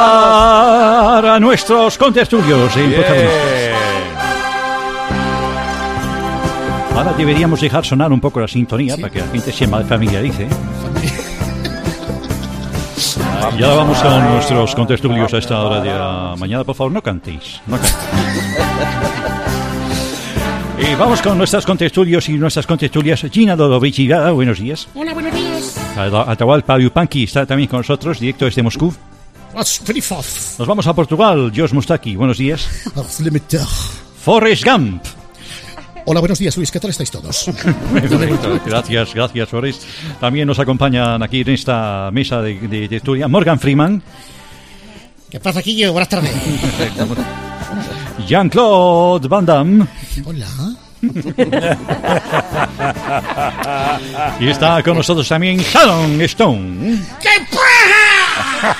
D: saludar a nuestros contertulios en protagonistas. Ahora deberíamos dejar sonar un poco la sintonía para que la gente se familiarice. Y ahora vamos con nuestros contertulios a esta hora de la mañana. Por favor, no cantéis, no cantéis. Y vamos con nuestras contertulios y nuestras contertulias. Gina Dorovici, buenos días.
G: Hola, buenos días.
D: Atahualpa Yupanqui está también con nosotros, directo desde Moscú. Nos vamos a Portugal. Josh Mustaki, buenos días. Forrest Gump.
G: Hola, buenos días, Luis. ¿Qué tal estáis todos?
D: Gracias, gracias, Forrest. También nos acompañan aquí en esta mesa de, de, de estudio Morgan Freeman.
G: ¿Qué pasa, Quillo? Buenas tardes.
D: Jean-Claude Van Damme.
G: Hola.
D: Y está con nosotros también Sharon Stone.
H: ¡Qué paja!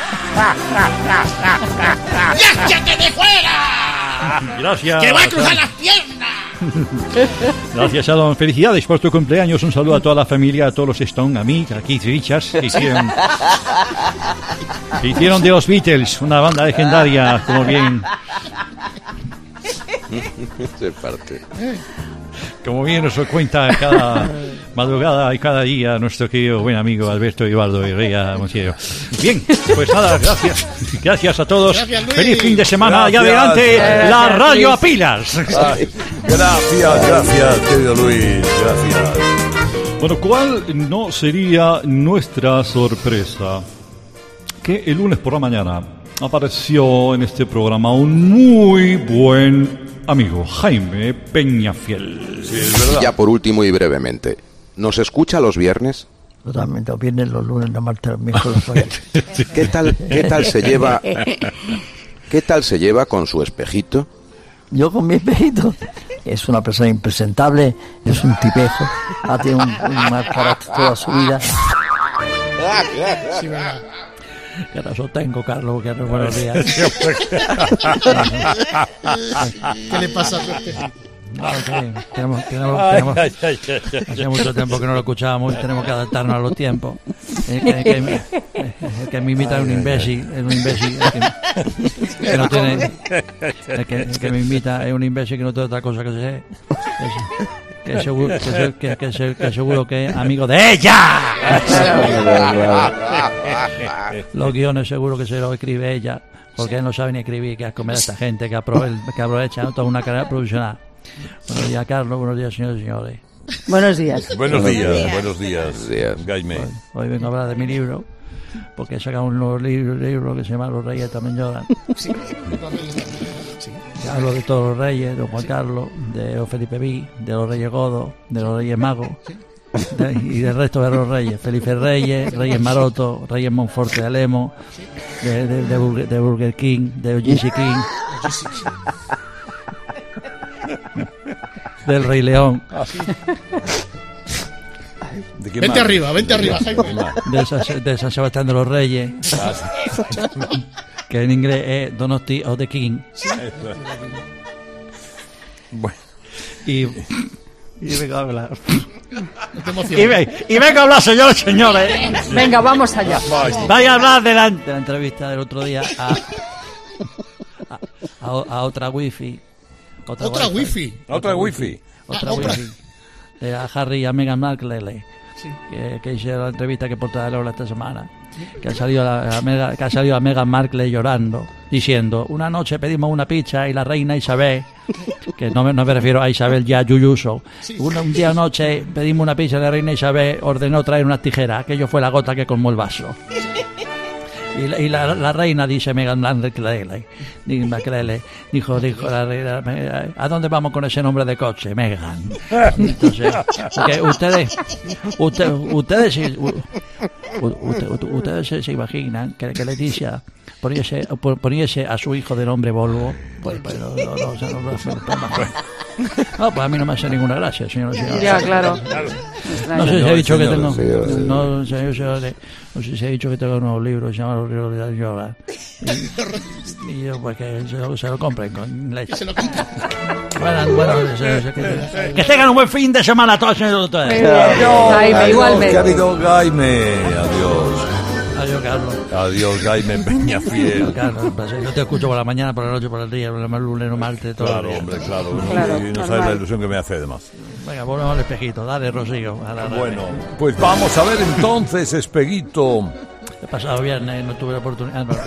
H: ¡Lárgate de fuera!
D: Gracias.
H: ¡Que voy a cruzar las piernas!
D: Gracias, Sharon. Felicidades por tu cumpleaños. Un saludo a toda la familia, a todos los Stone, a mí, a Keith Richards, que hicieron, que hicieron de los Beatles una banda legendaria, como bien,
S: Se parte.
D: como bien nos lo cuenta cada madrugada y cada día nuestro querido buen amigo Alberto Eduardo Herrera Montiero. Bien, pues nada, gracias. Gracias a todos.
G: Gracias, Luis.
D: Feliz fin de semana. Y
O: Gracias.
D: adelante
O: Gracias,
D: la
Q: Luis.
D: radio a pilas.
O: Ay, gracias, gracias, querido Luis. Gracias.
D: Bueno, ¿cuál no sería nuestra sorpresa? Que el lunes por la mañana apareció en este programa un muy buen amigo, Jaime Peñafiel.
O: Sí, es verdad.
T: Ya por último y brevemente, ¿nos escucha los viernes?
U: Totalmente, los viernes, los lunes, los martes, los miércoles, los jueves.
T: ¿Qué tal, qué tal se lleva? ¿Qué tal se lleva con su espejito?
U: Yo con mi espejito, es una persona impresentable, es un tipejo, ha tenido un, un mal carácter toda su vida.
G: Sí, verdad.
U: ¿Qué razón tengo, Carlos? Que no, buenos días.
G: ¿Qué le pasa a tu espejito?
U: No, sí, tenemos, tenemos, tenemos, hace mucho tiempo que no lo escuchábamos y tenemos que adaptarnos a los tiempos. El que, el que, el que me imita es un imbécil, es un imbécil el que, que no tiene, el que, el que me imita es un imbécil que no tiene otra cosa que ser, que, que, seguro, que, que, que, que, que seguro que es amigo de ella. Los guiones seguro que se los escribe ella, porque él no sabe ni escribir, que es comer a esta gente que aprovecha, que aprovecha toda una carrera profesional. Buenos días, Carlos. Buenos días, señores y señores.
Q: Buenos días.
O: Buenos días, buenos días, Jaime.
U: Hoy, hoy vengo a hablar de mi libro, porque he sacado un nuevo libro, libro que se llama Los Reyes también lloran.
G: Sí. Sí.
U: Hablo de todos los reyes, de don Juan Carlos, de don Felipe Ví, de los Reyes Godos, de los Reyes Magos, de, y del resto de los reyes. Felipe Reyes, Reyes Maroto, Reyes Monforte de Lemo, de, de, de, Burger, de Burger King, de O G C King. Del Rey León.
O: Ah, sí. ¿De qué
G: vente
O: más?
G: arriba, vente arriba.
U: De San, de San Sebastián de los Reyes.
O: Ah, sí.
U: Que en inglés es Donosti of the King.
G: Sí.
O: Bueno.
U: Y, y vengo a hablar.
G: No
U: y, ve, y vengo a hablar, señores y señores.
Q: Venga, vamos allá.
U: Vaya a hablar de la, de la entrevista del otro día a, a, a, a otra wifi.
G: Otra, otra wifi.
O: wifi. Otra wifi.
U: Otra
G: ah,
U: wifi. Eh, a Harry y a Meghan Markle.
G: Sí.
U: Que, que hicieron la entrevista que portada de Lola esta semana. Sí. Que ha salido a, a Mega, que ha salido a Meghan Markle llorando, diciendo: una noche pedimos una pizza y la reina Isabel, que no me, no me refiero a Isabel ya Yuyuso, sí. un, un día anoche pedimos una pizza y la reina Isabel ordenó traer unas tijeras, aquello fue la gota que colmó el vaso. Y la, y la, la reina, dice Meghan Markle, dijo, dijo la reina: ¿a dónde vamos con ese nombre de coche, Meghan? Entonces, porque ustedes, usted, ustedes, usted, usted, ustedes se, se imaginan que, que Leticia poniese, poniese a su hijo de nombre Volvo. Pues, pues no, no, no, no, no, no, no, pues a mí no me hace ninguna gracia, señor. señor.
Q: Ya, claro.
U: No sé si he dicho que tengo, no, señor, no sé si he dicho que tengo un nuevo libro, se llama Los libros de yoga. Y, y yo, pues que se lo, se lo compren con leche. Se lo compren. Bueno, bueno, se, se, que, que tengan un buen fin de semana todos, señores.
Q: Jaime, igualmente.
O: Que ha habido Jaime. Adiós.
U: Adiós, Carlos.
O: Adiós, Jaime Peñafiel.
U: Carlos, yo te escucho por la mañana, por la noche, por el día, por el lunes, no martes, todo
O: claro,
U: el día.
O: Hombre, claro,
Q: claro.
O: Y no sabes la ilusión que me hace, además.
U: Venga, volvemos al espejito. Dale, Rocío. A la
O: bueno, pues vamos a ver entonces, Espeguito.
U: El pasado viernes no tuve la oportunidad. No,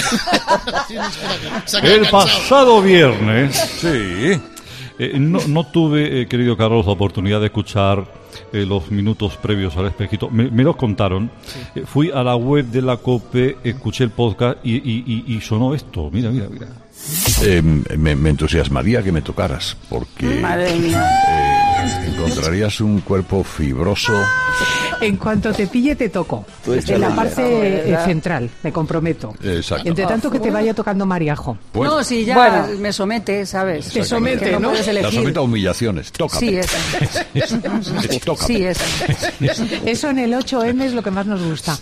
D: el pasado viernes.
O: Sí.
D: Eh, no, no tuve, eh, querido Carlos, la oportunidad de escuchar eh, los minutos previos al espejito. Me, me los contaron. Sí. Eh, fui a la web de la COPE, escuché el podcast y, y, y, y sonó esto. Mira, mira, mira.
O: Eh, me, me entusiasmaría que me tocaras, porque
Q: Madre mía.
O: Eh, encontrarías un cuerpo fibroso.
C: En cuanto te pille, te toco. En la parte eh, central, me comprometo.
O: Exacto.
C: Entre tanto que te vaya tocando Mariajo.
Q: Pues, no, si ya bueno, me somete, ¿sabes?
C: Te somete,
Q: no,
C: ¿no?
O: La somete a humillaciones. Tócame.
Q: Sí, es.
O: Tócame.
Q: Sí, es.
C: Eso en el ocho eme es lo que más nos gusta.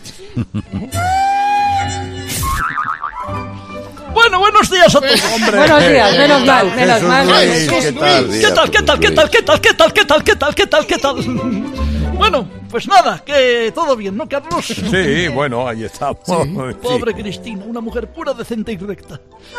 B: Bueno, buenos días a todos.
Q: Hombre, buenos días, menos mal, menos mal.
O: ¿Qué tal?
B: ¿Qué tal, qué tal, qué tal, qué tal, qué tal, qué tal, qué tal, qué tal, qué tal? Bueno, pues nada, que todo bien, ¿no, Carlos?
O: Sí, bueno, ahí estamos. Sí.
B: Pobre Cristina, una mujer pura, decente y recta.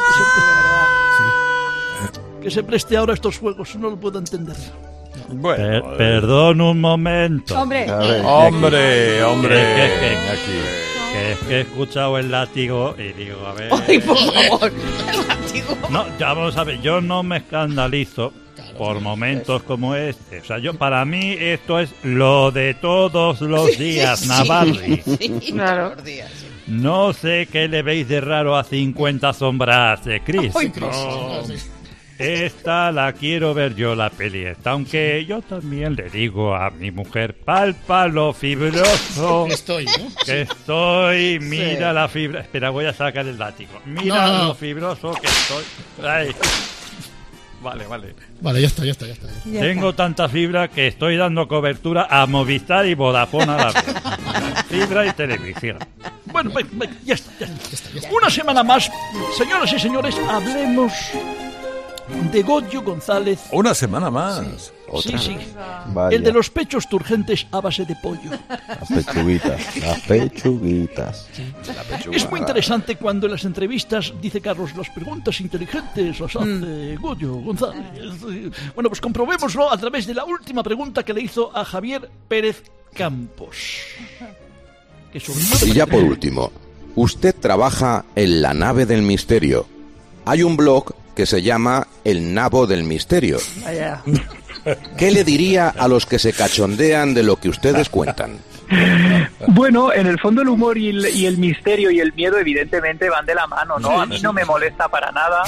B: Que se, que se preste ahora a estos juegos, no lo puedo entender.
O: Bueno,
D: per perdón un momento.
Q: Hombre,
O: ver, hombre, hombre,
D: aquí. Que es que he escuchado el látigo y digo, a ver...
Q: ¡Ay, por favor! ¿El látigo?
D: No, ya vamos a ver, yo no me escandalizo por momentos como este. O sea, yo para mí esto es lo de todos los días, Navarri.
Q: Sí, claro.
D: No sé qué le veis de raro a cincuenta sombras de Cristo.
Q: Ay,
D: no. Esta la quiero ver yo, la peli esta, aunque yo también le digo a mi mujer, palpa lo fibroso
G: que estoy, ¿no?
D: que estoy, mira sí. la fibra, espera, voy a sacar el látigo, mira no, no. lo fibroso que estoy. Ay. Vale, vale.
G: Vale, ya está, ya está, ya está. Ya.
D: Tengo ya tanta fibra que estoy dando cobertura a Movistar y Vodafone a la vez. Fibra y televisión.
B: Bueno, ven, ven, ya está, ya está. Ya está, ya está. Una semana más, señoras y señores, hablemos
U: de Goyo González.
O: Una semana más.
U: Sí,
O: ¿Otra?
U: sí.
R: Vaya.
U: El de los pechos turgentes a base de pollo.
R: Las pechuguitas, las pechuguitas.
U: Es muy interesante cuando en las entrevistas, dice Carlos, las preguntas inteligentes las hace mm. Goyo González. Bueno, pues comprobémoslo a través de la última pregunta que le hizo a Javier Pérez Campos. Que sobre...
T: Y ya por último, usted trabaja en la nave del misterio. Hay un blog que se llama El Nabo del Misterio.
Q: Vaya.
T: ¿Qué le diría a los que se cachondean de lo que ustedes cuentan?
E: Bueno, en el fondo el humor y el, y el misterio y el miedo evidentemente van de la mano, ¿no? A mí no me molesta para nada.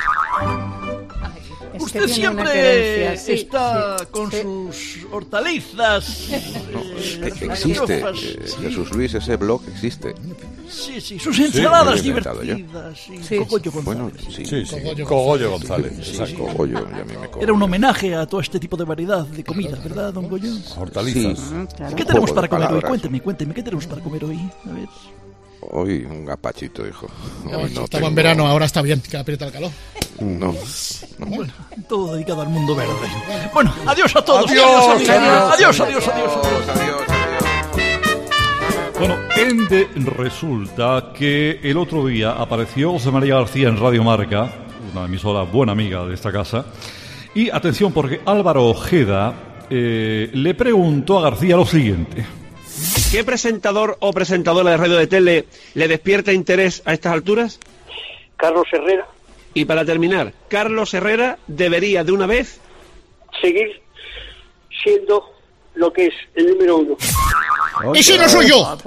U: Usted
Q: tiene
U: siempre
Q: una creencia, sí,
U: está
Q: sí,
U: con
Q: sí.
U: sus hortalizas.
T: No,
U: eh,
T: existe,
U: gafas.
T: eh, Jesús Luis, ese blog existe.
U: Sí, sí, sus ensaladas
T: Sí, lo he inventado yo.
U: divertidas. Sí,
Q: Sí.
U: Cogollo González.
T: Bueno, sí.
O: Sí, sí.
G: Cogollo
O: Cogollo González.
T: Sí,
O: Exacto.
T: cogollo, ya a mí me cogollo.
U: Era un homenaje a todo este tipo de variedad de comidas, ¿verdad, don Goyo?
O: Hortalizas.
T: Sí.
Q: Claro.
U: ¿Qué tenemos
T: Juego de
U: para comer hoy?
T: palabras.
U: Cuénteme, cuénteme, ¿qué tenemos para comer hoy? A ver.
T: Hoy un gapachito, hijo.
G: Ya,
T: Hoy no
G: estaba
T: tengo-
G: en verano, ahora está bien, que aprieta el calor.
T: No.
U: Bueno, todo dedicado al mundo verde. Bueno, adiós a todos.
O: Adiós,
U: Adiós,
O: adiós,
U: adiós, adiós, adiós, adiós.
D: Bueno, Ende resulta que el otro día apareció José María García en Radio Marca, una emisora buena amiga de esta casa, y atención porque Álvaro Ojeda eh, le preguntó a García lo siguiente.
V: ¿Qué presentador o presentadora de radio de tele le despierta interés a estas alturas?
E: Carlos Herrera,
V: Y para terminar, ¿Carlos Herrera debería de una vez?
E: seguir siendo lo que es el número uno.
G: ¡Ese no soy yo!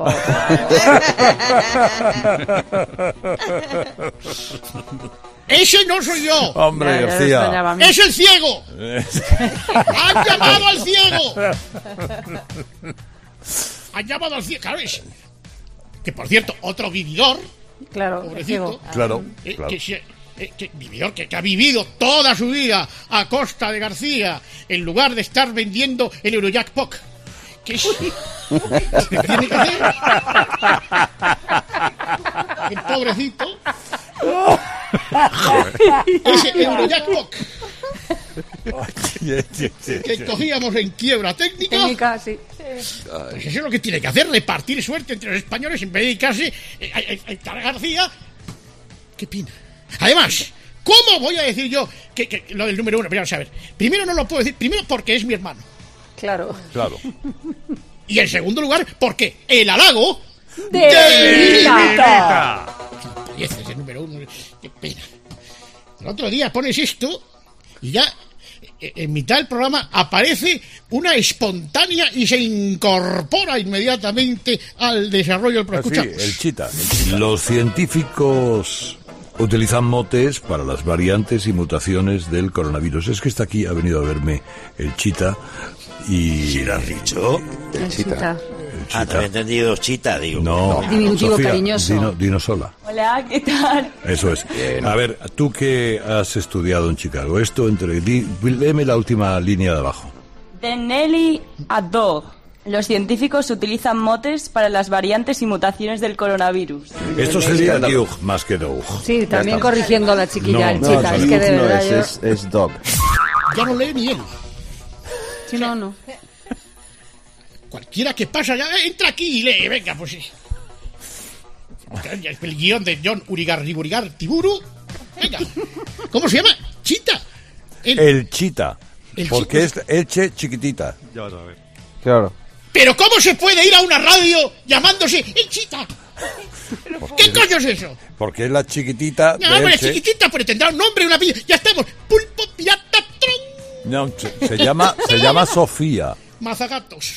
G: ¡Ese no soy yo!
O: Hombre,
Q: Ya, ya
O: García.
Q: me extrañaba a mí.
G: ¡Es el ciego! ¡Han llamado al ciego! ¡Han llamado al ciego! Claro, es... Que por cierto, otro vividor,
Q: Claro,
G: pobrecito,
Q: ciego.
O: Claro,
G: eh,
O: claro.
G: que, se- eh, que vividor que, que ha vivido toda su vida a costa de García, en lugar de estar vendiendo el Eurojackpot. ¿Qué es? ¿Qué tiene que hacer? El pobrecito. Ese Eurojackpot que cogíamos en quiebra técnica.
Q: Técnica, sí.
G: Pues eso es lo que tiene que hacer, repartir suerte entre los españoles en vez de dedicarse a, a, a estar a García. ¿Qué pina? Además, ¿cómo voy a decir yo que, que lo del número uno? Pero vamos a ver. Primero no lo puedo decir, primero porque es mi hermano.
Q: Claro.
O: Claro.
G: Y en segundo lugar, porque el halago
Q: De
G: Lilita. Y ese es el número uno. Qué pena. El otro día pones esto y ya eh, en mitad del programa aparece una espontánea y se incorpora inmediatamente al desarrollo del
O: Ah, sí,
G: escuchamos.
O: el chita. Los científicos utilizan motes para las variantes y mutaciones del coronavirus. Es que está aquí, ha venido a verme el chita y...
W: ¿Sí lo has dicho?
Q: El chita.
W: Ah, te había entendido chita, digo.
O: No,
Q: Diminutivo
O: Sofía,
Q: cariñoso.
O: Dino, dino sola.
X: Hola, ¿qué tal?
O: Eso es. A ver, tú que has estudiado en Chicago, esto entre... di- léeme la última línea de abajo.
X: De Nelly a Dog. Los científicos utilizan motes para las variantes y mutaciones del coronavirus.
O: Esto sería Doug más que Doug.
Q: Sí, también corrigiendo a la chiquilla, el
O: No,
Q: chita.
R: no,
Q: es que de
R: no,
Q: verdad
R: es,
Q: yo...
R: es, es dog.
G: Ya no lee ni él.
Q: Sí, no, no.
G: Cualquiera que pasa ya, eh, entra aquí y lee, venga, pues sí. El guión de John Urigar Rigurigar Tiburu. Venga. ¿Cómo se llama? Chita. El-
O: El chita.
G: El
O: Porque
G: chita.
O: es Elche chiquitita.
D: Ya vas a ver.
R: Claro.
G: Pero ¿cómo se puede ir a una radio llamándose el Chita? ¿Qué coño es eso?
O: Porque es la chiquitita de
G: No, hombre,
O: Elche.
G: chiquitita, pero tendrá un nombre y una apellido. Ya estamos. Pulpo, pirata, tron,
O: No, se, se llama, se llama Sofía.
G: mazagatos.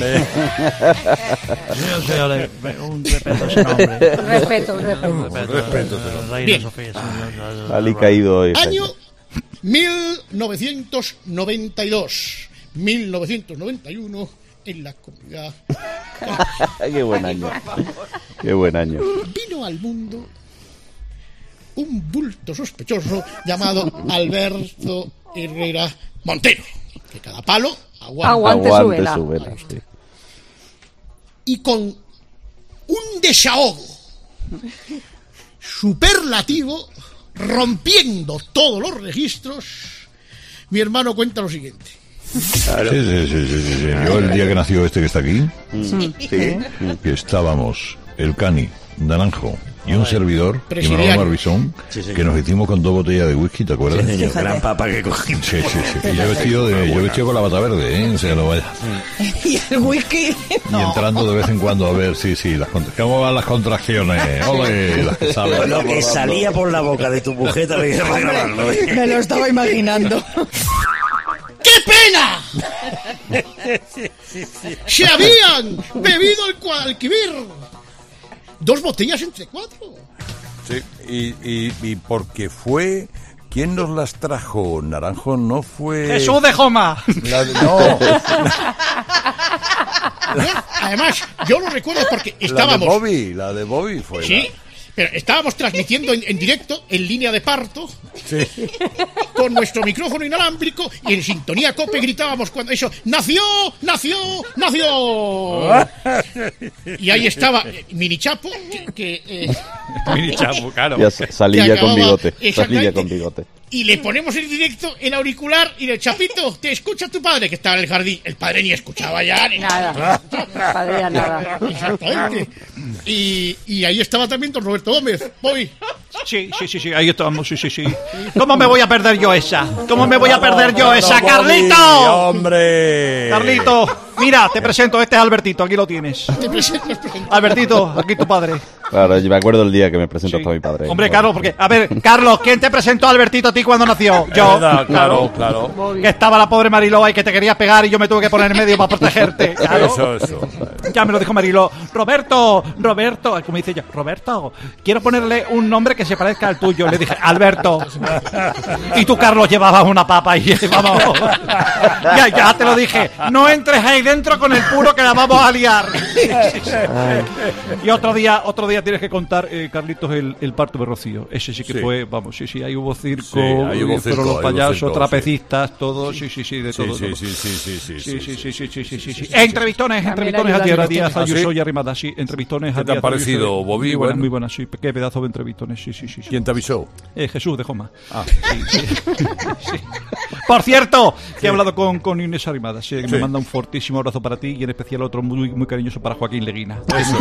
U: Yo sé, ole, un respeto a ese nombre.
Q: Respeto, respeto.
U: Un respeto,
O: Respeto,
U: eh,
O: pero-
U: Reina
G: Bien.
U: Sofía, sí, yo- yo-
R: Ali caído hoy.
G: Año mil novecientos noventa y dos. mil novecientos noventa y uno en la comunidad.
R: Qué buen año. Qué buen año.
G: Vino al mundo un bulto sospechoso llamado Alberto Herrera Montero. Que cada palo aguanta.
Q: Aguante su
R: Aguante
Q: vela.
R: su vela, sí.
G: Y con un desahogo superlativo rompiendo todos los registros, mi hermano cuenta lo siguiente.
O: Claro. Sí, sí, sí, sí, sí, sí. Yo el día que nació este que está aquí,
G: Sí.
O: sí. que estábamos el Cani, Naranjo y un servidor, y
G: Presidiario.
O: Manolo Barbizón,
W: Sí, sí.
O: que nos hicimos con dos botellas de whisky, ¿te acuerdas?
W: Sí, señor, gran papa que cogimos.
O: Sí, sí, sí. Y yo vestido, de, yo vestido con la bata verde, ¿eh? O sea, no vaya.
Q: Y el whisky.
O: Y entrando de vez en cuando a ver, sí, sí, las contra- ¿cómo van las contracciones? Ole, las que salen.
W: Lo que salía por la boca de tu mujer también era para grabarlo. ¿eh?
Q: Me lo estaba imaginando.
G: ¡Qué pena! ¡Se habían bebido el Guadalquivir! Dos botellas entre cuatro.
O: Sí, y, y, y porque fue... ¿Quién nos las trajo? Naranjo no fue...
B: Jesús de Joma.
O: La de- no,
G: Además, yo lo recuerdo porque
O: la de
G: estábamos...
O: Bobby, la de Bobby fue.
G: Sí, pero estábamos transmitiendo en, en directo, en línea de parto,
O: Sí.
G: con nuestro micrófono inalámbrico, y en sintonía COPE gritábamos cuando eso, ¡nació! ¡Nació! ¡Nació! Y ahí estaba eh, Mini Chapo, que... que, eh,
I: Mini Chapo, claro.
R: Ya sa- salí
G: Que
R: ya con
G: acababa-
R: bigote. Salí ya
G: exactamente.
R: con bigote.
G: y le ponemos en directo el auricular y el Chapito, te escucha tu padre, que estaba en el jardín. El padre ni escuchaba ya, ni
Q: Nada. El padre ya nada.
G: Exactamente. Y, y ahí estaba también don Roberto Gómez. Voy.
B: Sí, sí, sí, sí, ahí estamos, sí, sí, sí. ¿Cómo me voy a perder yo esa? ¿Cómo me voy a perder yo esa,
O: Bobby,
B: Carlito?
O: ¡Hombre!
B: Carlito, mira, te presento, este es Albertito, aquí lo tienes.
G: Te presento, te presento.
B: Albertito, aquí tu padre.
R: Claro, yo me acuerdo el día que me presentó hasta mi padre.
B: Hombre, Carlos, porque, a ver, Carlos, ¿quién te presentó a Albertito a ti cuando nació?
O: Es
B: Yo.
O: verdad, claro, claro.
B: Que estaba la pobre Mariló ahí que te quería pegar y yo me tuve que poner en medio para protegerte. Claro.
O: Eso, eso.
B: Ya me lo dijo Mariló. Roberto, Roberto, como dice ella, Roberto, quiero ponerle un nombre que se parezca al tuyo. Le dije, Alberto. Y tú, Carlos, llevabas una papa y vamos. Ya, ya te lo dije. No entres ahí dentro con el puro que la vamos a liar. Y otro día, otro día tienes que contar, eh, Carlitos, el, el parto de Rocío. Ese sí que
O: Sí.
B: fue, vamos, sí, sí, ahí hubo circo,
O: Sí, ahí hubo
B: eh, fueron
O: circo,
B: los
O: ahí hubo
B: payasos,
O: circo,
B: trapecistas, todo, sí, sí, sí, de
O: Sí,
B: todo.
O: sí,
B: todo.
O: sí, sí, sí, sí,
B: Sí, sí, sí, sí, sí, sí, sí, sí.
O: sí.
B: Entrevistones,
Q: También
B: entrevistones a Tierra
Q: ayudan
B: Díaz,
O: ¿Ah, sí?
B: Ayuso y Arrimada, sí, entrevistones a
O: ¿Qué te ha
B: Díaz,
O: parecido,
B: Ayuso y-
O: Bobby?
B: Muy buenas,
O: Bueno.
B: muy buenas, sí, qué pedazo de entrevistones, sí, sí, sí. sí.
O: ¿Quién te avisó?
B: Eh, Jesús de Joma.
O: Ah.
B: Sí, sí. Sí. Por cierto, que he hablado con, con Inés Arrimada, sí, que
O: Sí.
B: me manda un fortísimo abrazo para ti y en especial otro muy, muy cariñoso para Joaquín Leguina.
O: Eso.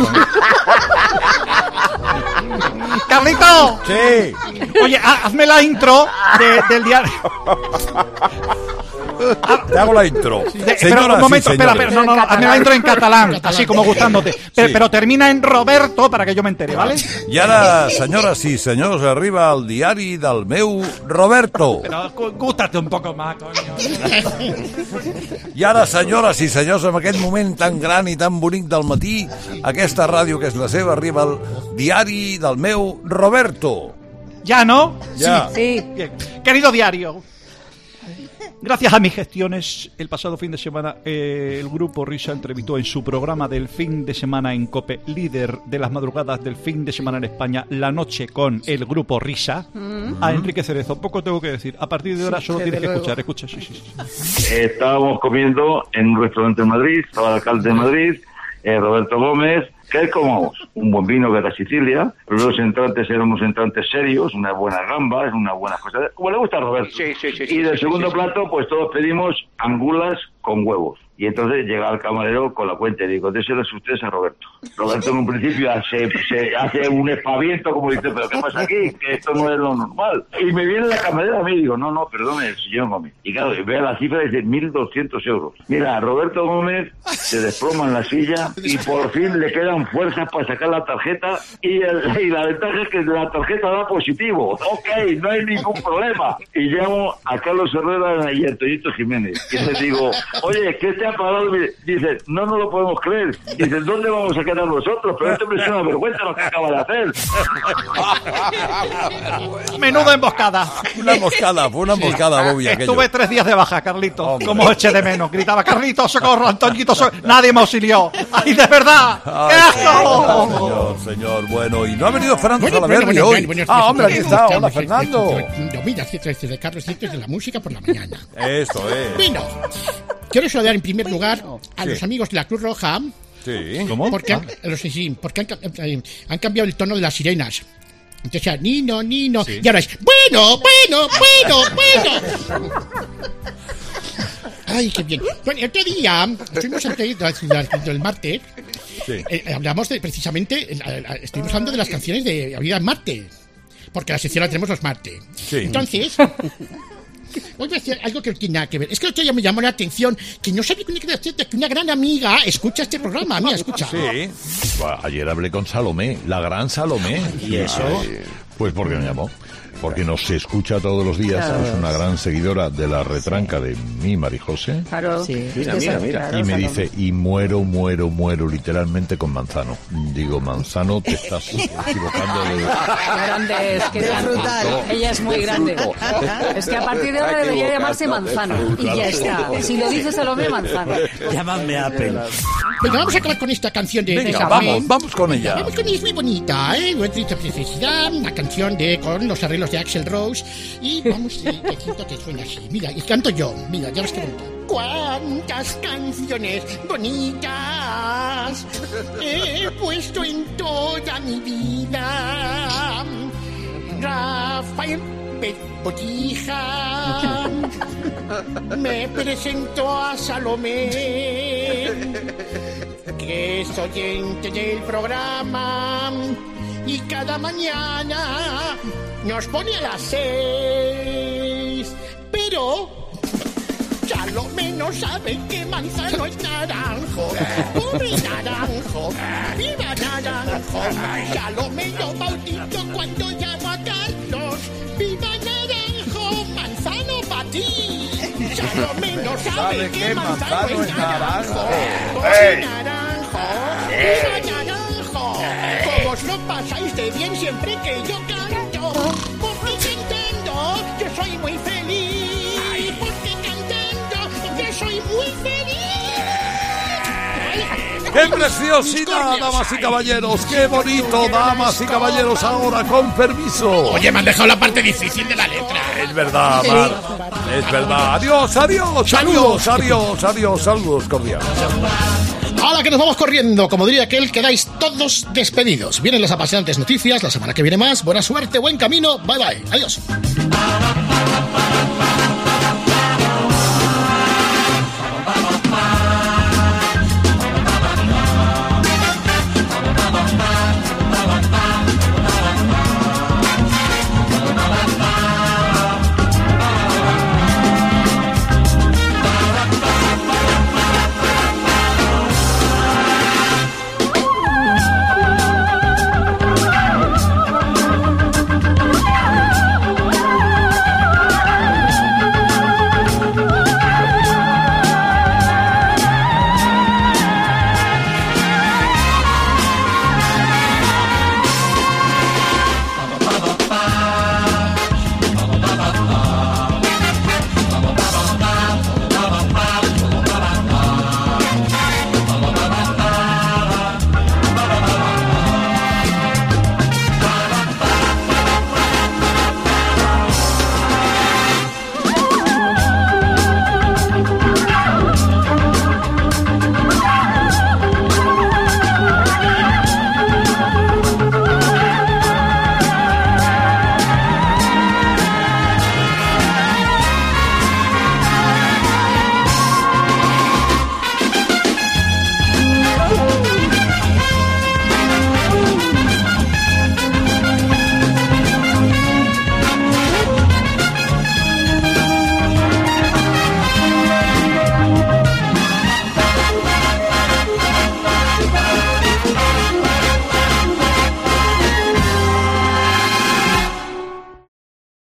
B: ¡Carlito!
O: Sí.
B: Oye, ha- hazme la intro de- del diario.
O: Te hago la intro.
B: De-
O: Señoras
B: pero un momento,
O: y
B: espera,
O: señores.
B: espera, no, no, hazme la intro en catalán,
G: Catalán.
B: así como gustándote. Pero,
O: Sí.
B: pero termina en Roberto para que yo me entere, ¿vale?
O: I ara, senyores i senyors, arriba el diari del meu Roberto.
B: Pero gu- gústate un poco más, coño.
O: I ara, senyores i senyors, en aquest moment tan gran i tan bonic del matí, aquesta ràdio que és la seva, arriba el diari del meu Roberto.
B: ¿Ya no?
O: Ya.
Q: Sí.
B: Bien. Querido diario, gracias a mis gestiones, el pasado fin de semana eh, el Grupo Risa entrevistó en su programa del fin de semana en COPE, líder de las madrugadas del fin de semana en España, La Noche con el Grupo Risa, a Enrique Cerezo. Poco tengo que decir, a partir de ahora solo
Q: desde
B: tienes que
Q: luego.
B: escuchar, escucha, sí, sí, sí.
F: Estábamos comiendo en un restaurante en Madrid, estaba el alcalde de Madrid, eh, Roberto Gómez. ¿Qué comamos? Un buen vino que era Sicilia. Los dos entrantes eran unos entrantes serios, unas buenas gambas, unas buenas cosas. Como le gusta a Roberto.
B: Sí, sí, sí, sí,
F: y del
B: sí,
F: segundo
B: sí, sí.
F: plato, pues todos pedimos angulas con huevos. Y entonces llega el camarero con la cuenta y digo, déselos ustedes a Roberto. Roberto en un principio se, se hace un espaviento como dice, pero ¿qué pasa aquí? Que esto no es lo normal. Y me viene la camarera a mí y digo, no, no, perdone, señor Gómez. Y claro, ve la cifra y dice mil doscientos euros. Mira, Roberto Gómez se desploma en la silla y por fin le quedan fuerzas para sacar la tarjeta y, el, y la ventaja es que la tarjeta da positivo. Ok, no hay ningún problema. Y llamo a Carlos Herrera y a Antonito Jiménez. Y les digo, oye, ¿qué te ha pagado? Dice, no nos lo podemos creer. Dice, ¿dónde vamos a quedar nosotros? Pero esto me es una vergüenza lo que acaba de hacer.
B: Menuda emboscada.
O: Una emboscada, fue una emboscada, Bobby, aquello.
B: Estuve tres días de baja, Carlito.
O: Hombre.
B: Como eché de menos. Gritaba, Carlito, socorro, Antoñito, socorro. Nadie me auxilió. ¡Ay, de verdad! ¡Qué
O: Ay,
B: asco!
O: señor, señor, bueno, y no ha venido Fernando
G: Bueno,
O: Salaverry
G: bueno,
O: hoy.
G: bueno, bueno,
O: ah,
G: bueno,
O: hombre, aquí
G: bueno,
O: está,
G: bueno,
O: hola
G: bueno,
O: Fernando.
G: bueno, bueno, Mira, cierto, este de Carlos Cierto es de la música por la mañana.
O: Esto es.
G: Bueno, quiero saludar en primer lugar a
O: Sí.
G: los amigos de la Cruz Roja.
O: Sí.
G: Porque han, los- sí, sí, porque han, ca- eh, han cambiado el tono de las sirenas. Entonces ya, Nino, Nino. Sí. Y ahora es, bueno, bueno, bueno, bueno. Ay, qué bien. Bueno, el otro día, estuvimos aquí el martes, sí. eh, hablamos de, precisamente, eh, estuvimos hablando de las canciones de La vida en Marte, porque la sección la tenemos los martes. Sí. Entonces, voy a decir algo que no tiene nada que ver. Es que el otro día me llamó la atención que no sabía que una gran amiga escucha este programa. Mira, escucha.
O: Sí. Bueno, ayer hablé con Salomé, la gran Salomé.
G: ¿Y eso?
O: Ay, pues porque me llamó. Porque nos escucha todos los días, claro. Es una gran seguidora de la retranca de mi Marijose.
Q: Claro, sí.
O: Mira, mira, mira. Claro, y me dice, y muero, muero, muero literalmente con Manzano. Digo, Manzano, te estás equivocando de...
Q: Grande es, que es brutal. Ella es muy grande. Es que a partir de ahora debería llamarse Manzano. Y ya está. Si lo dices al hombre, Manzano.
W: Llámame Apple.
G: Venga, vamos a acabar con esta canción de...
O: Venga, vamos, vamos con ella.
G: Vamos con ella, es muy bonita, ¿eh? Nuestra preciosidad, una canción de con los arreglos de Axl Rose. Y vamos, eh, que siento que suena así. Mira, y canto yo. Mira, ya ves qué bonito. Cuántas canciones bonitas he puesto en toda mi vida. Rafael Botija me presentó a Salomé, que es oyente del programa y cada mañana nos pone a las seis. Pero Salomé no sabe que Manzano es naranjo. ¡Pobre naranjo! ¡Viva naranjo! Salomé lo bautizo cuando llamo a Carlos. ¡Viva naranjo! ¡Manzano para ti! Salomé no sabe que Manzano es naranjo. ¡Pobre naranjo! ¡Viva naranjo! ¿Cómo os lo pasáis de bien siempre que yo canto? Porque cantando yo soy muy feliz. Porque cantando yo soy muy feliz.
O: ¡Qué preciosidad, damas y caballeros! ¡Qué bonito, damas y caballeros! Ahora, con permiso.
G: Oye, me han dejado la parte difícil de la letra.
O: Es verdad, Mar. Es verdad. Adiós, adiós,
G: saludos,
O: adiós, adiós, saludos cordiales.
G: Ahora que nos vamos corriendo, como diría aquel, quedáis todos despedidos. Vienen las apasionantes noticias, la semana que viene más. Buena suerte, buen camino, bye bye, adiós.